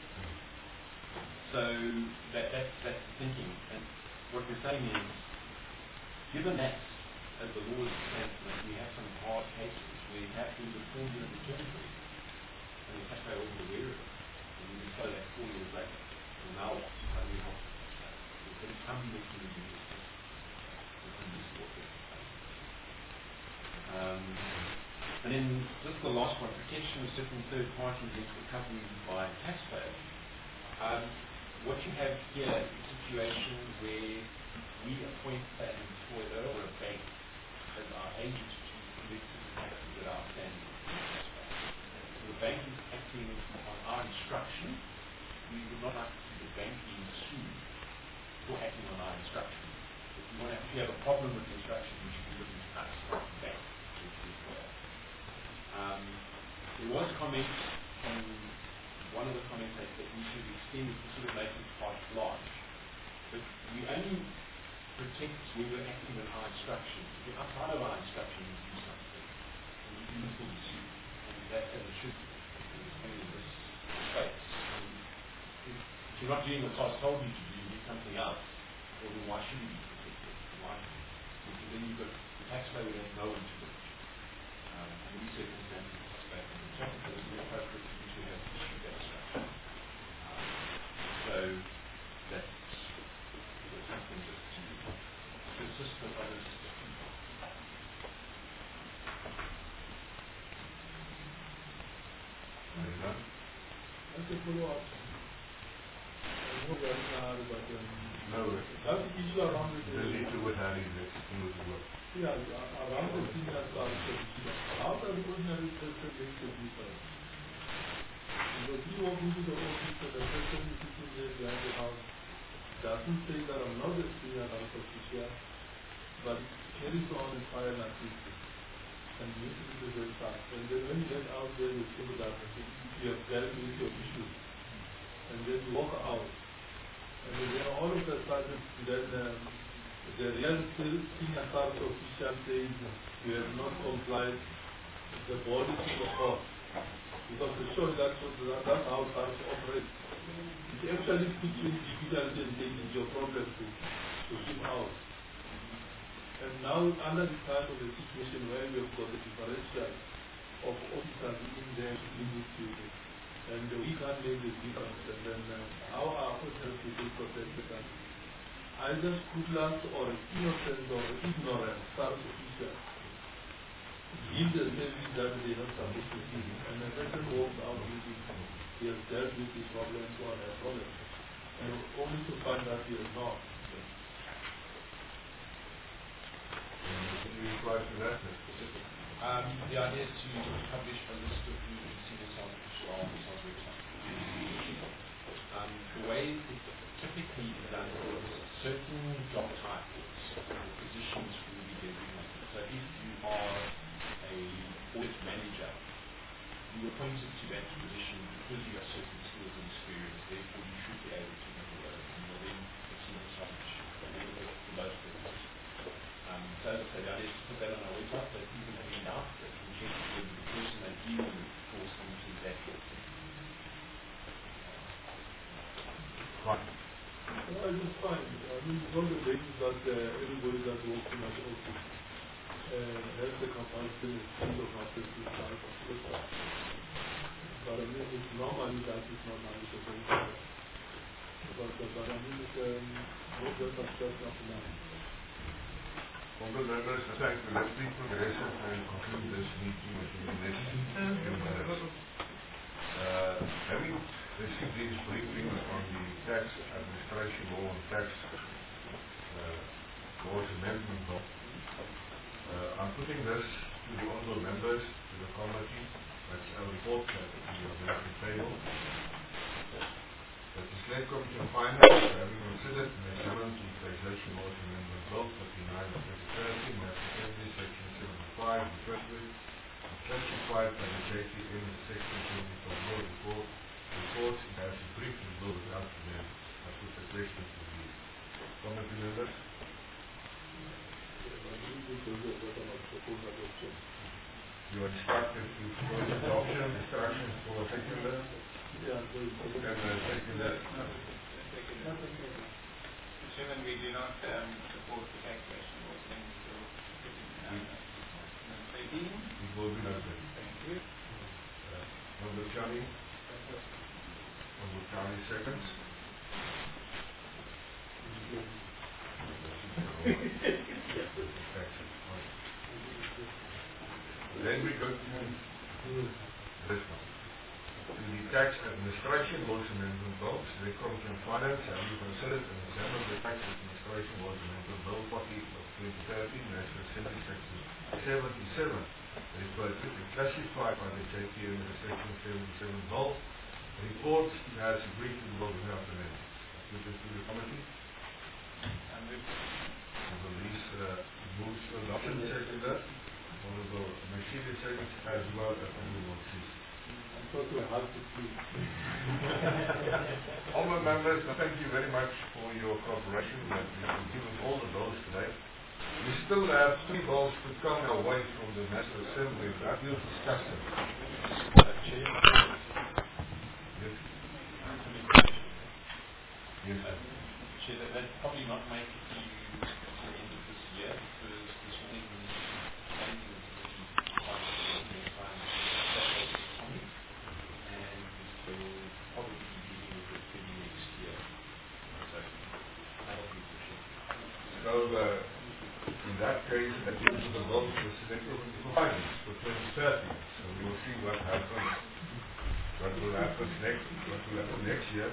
So that, that's, that's the thinking. And what we're saying is, given that, as the law is stands, we have some hard cases where you have to do the fraudulent return for it. And the taxpayer wasn't aware of it. And you can show that four years later. And now what? How do we help the taxpayer? Because it's something that can be used. Um, and then just the last one, protection of certain third parties against recovery by taxpayers. Um, what you have here is a situation where we appoint an employer or a bank as our agent to collect the taxes that are outstanding. So the bank is acting on our instruction. We would not like to see the bank being sued for acting on our instruction. If you want to, if you have a problem with the instruction, you should be looking to us, not the bank. Um, there was a comment from one of the comments that, that we should extend it to sort of make it quite large. But we only protect when we're acting on our instructions. If you're outside of our instructions, you do something. And you do still be sued. And that's as it should be. In this space. And if, if you're not doing what SARS told you to do, you do something else. Well, then why should you be protected? Why? Because then you've got the taxpayer would have no one to look. Um, and these circumstances, the taxpayer can be protected, but it's inappropriate for you to have issued that instruction. Um, so that's, that's something just to assist with others. That's a follow-up. I know very hard, but um, No, that's the issue around the the leader would have his extinguished work. yeah, around the thing that are how does ordinary person make the difference? Because you walk into the office and the person is sitting there behind the house doesn't say that I'm not a senior house official, but carries on and fire an activity. And you need to do the very fast. And then when you get out there, you think that you have dealt with your issues. And then you walk out. And then all of a sudden, then um, the real senior house official says you have not complied with the body to the court. Because to show that's, what, that's how SARS operates. It actually puts you in difficulty and takes your problem to, to keep out. And now, under the kind of the situation where we have got the differential of officers in there to deal with people, and we can't make the difference, and then uh, how are officers to be protected? And either scrupulous or innocent or ignorant SARS officials give the service that they are not supposed to give, and the person walks out with it, he has dealt with his problems or their problems, and only to find that he has not. Um, the idea is to publish a list of the senior SARS officials on the SARS website. Um, the way it's typically done is certain job titles or positions will be designated. So if you are a audit manager, you are appointed to that position because you have certain skills and experience, therefore you should be able to handle those. And you're then a senior SARS official for most purposes. Um, so as I say, the idea is to put that on our website, that people have any doubt that we can check whether the person that deals with falls into that sort of thing. Right. Well, it's fine. I mean, one of the things that uh, everybody that works in that office uh, has the capacity to think of ourselves to start a website. But I mean, it's normally that is not manageable. But, but I mean, it's um, not just success not enough. Honourable members, I thank you. Let's be progressive and conclude this meeting within the next few minutes. Uh, having received these briefings on the tax administration law and tax uh, laws amendment law, uh, I'm putting this to the honourable members, to the committee. That's our report that we are going to table. That the Select Committee on Finance, having considered and examined the taxation laws amendment bill thirty-nine of twenty thirteen, as Assembly section seventy-five, the first bit, classified by the J T M in section seventy-four law report, reports it has a brief and bill without amendment. I put the question to the committee members. You are instructed to propose adoption, instructions for a seconder. Yeah, so And a seconder. Chairman, we do not um, support the taxation laws amendment bill. Number eighteen. It will be noted. Thank you. Uh, Honourable Chani. Honourable Chani seconds. Then we go to this one. To the tax administration laws amendment bill, the Committee on Finance, having considered and examined the tax administration laws amendment bill forty of twenty thirteen, National Assembly section seventy-seven, referred to and classified by the J T M in section seventy-seven bill, reports it has agreed to the bill without amendments. Put this to the committee. I move. Honourable Lees uh, moves to adoption, seconder. Honourable Machida seconds as well as Honourable Sis. I'm so too hard to see. Honourable members, thank you very much for your cooperation that we have given all the bills today. We still have three bills to come away from the National Assembly that we'll discuss them. Chair, Yes. Yes, sir. Chair, that, that probably not make it to the end of this year because this will be changing the position of the time and so we'll probably be dealing with it in next year. So that'll be for sure. So, uh, in that case, that gives us the bill for Select Committee for Finance for twenty thirty. So we will see what happens, what will happen next, what will happen next year.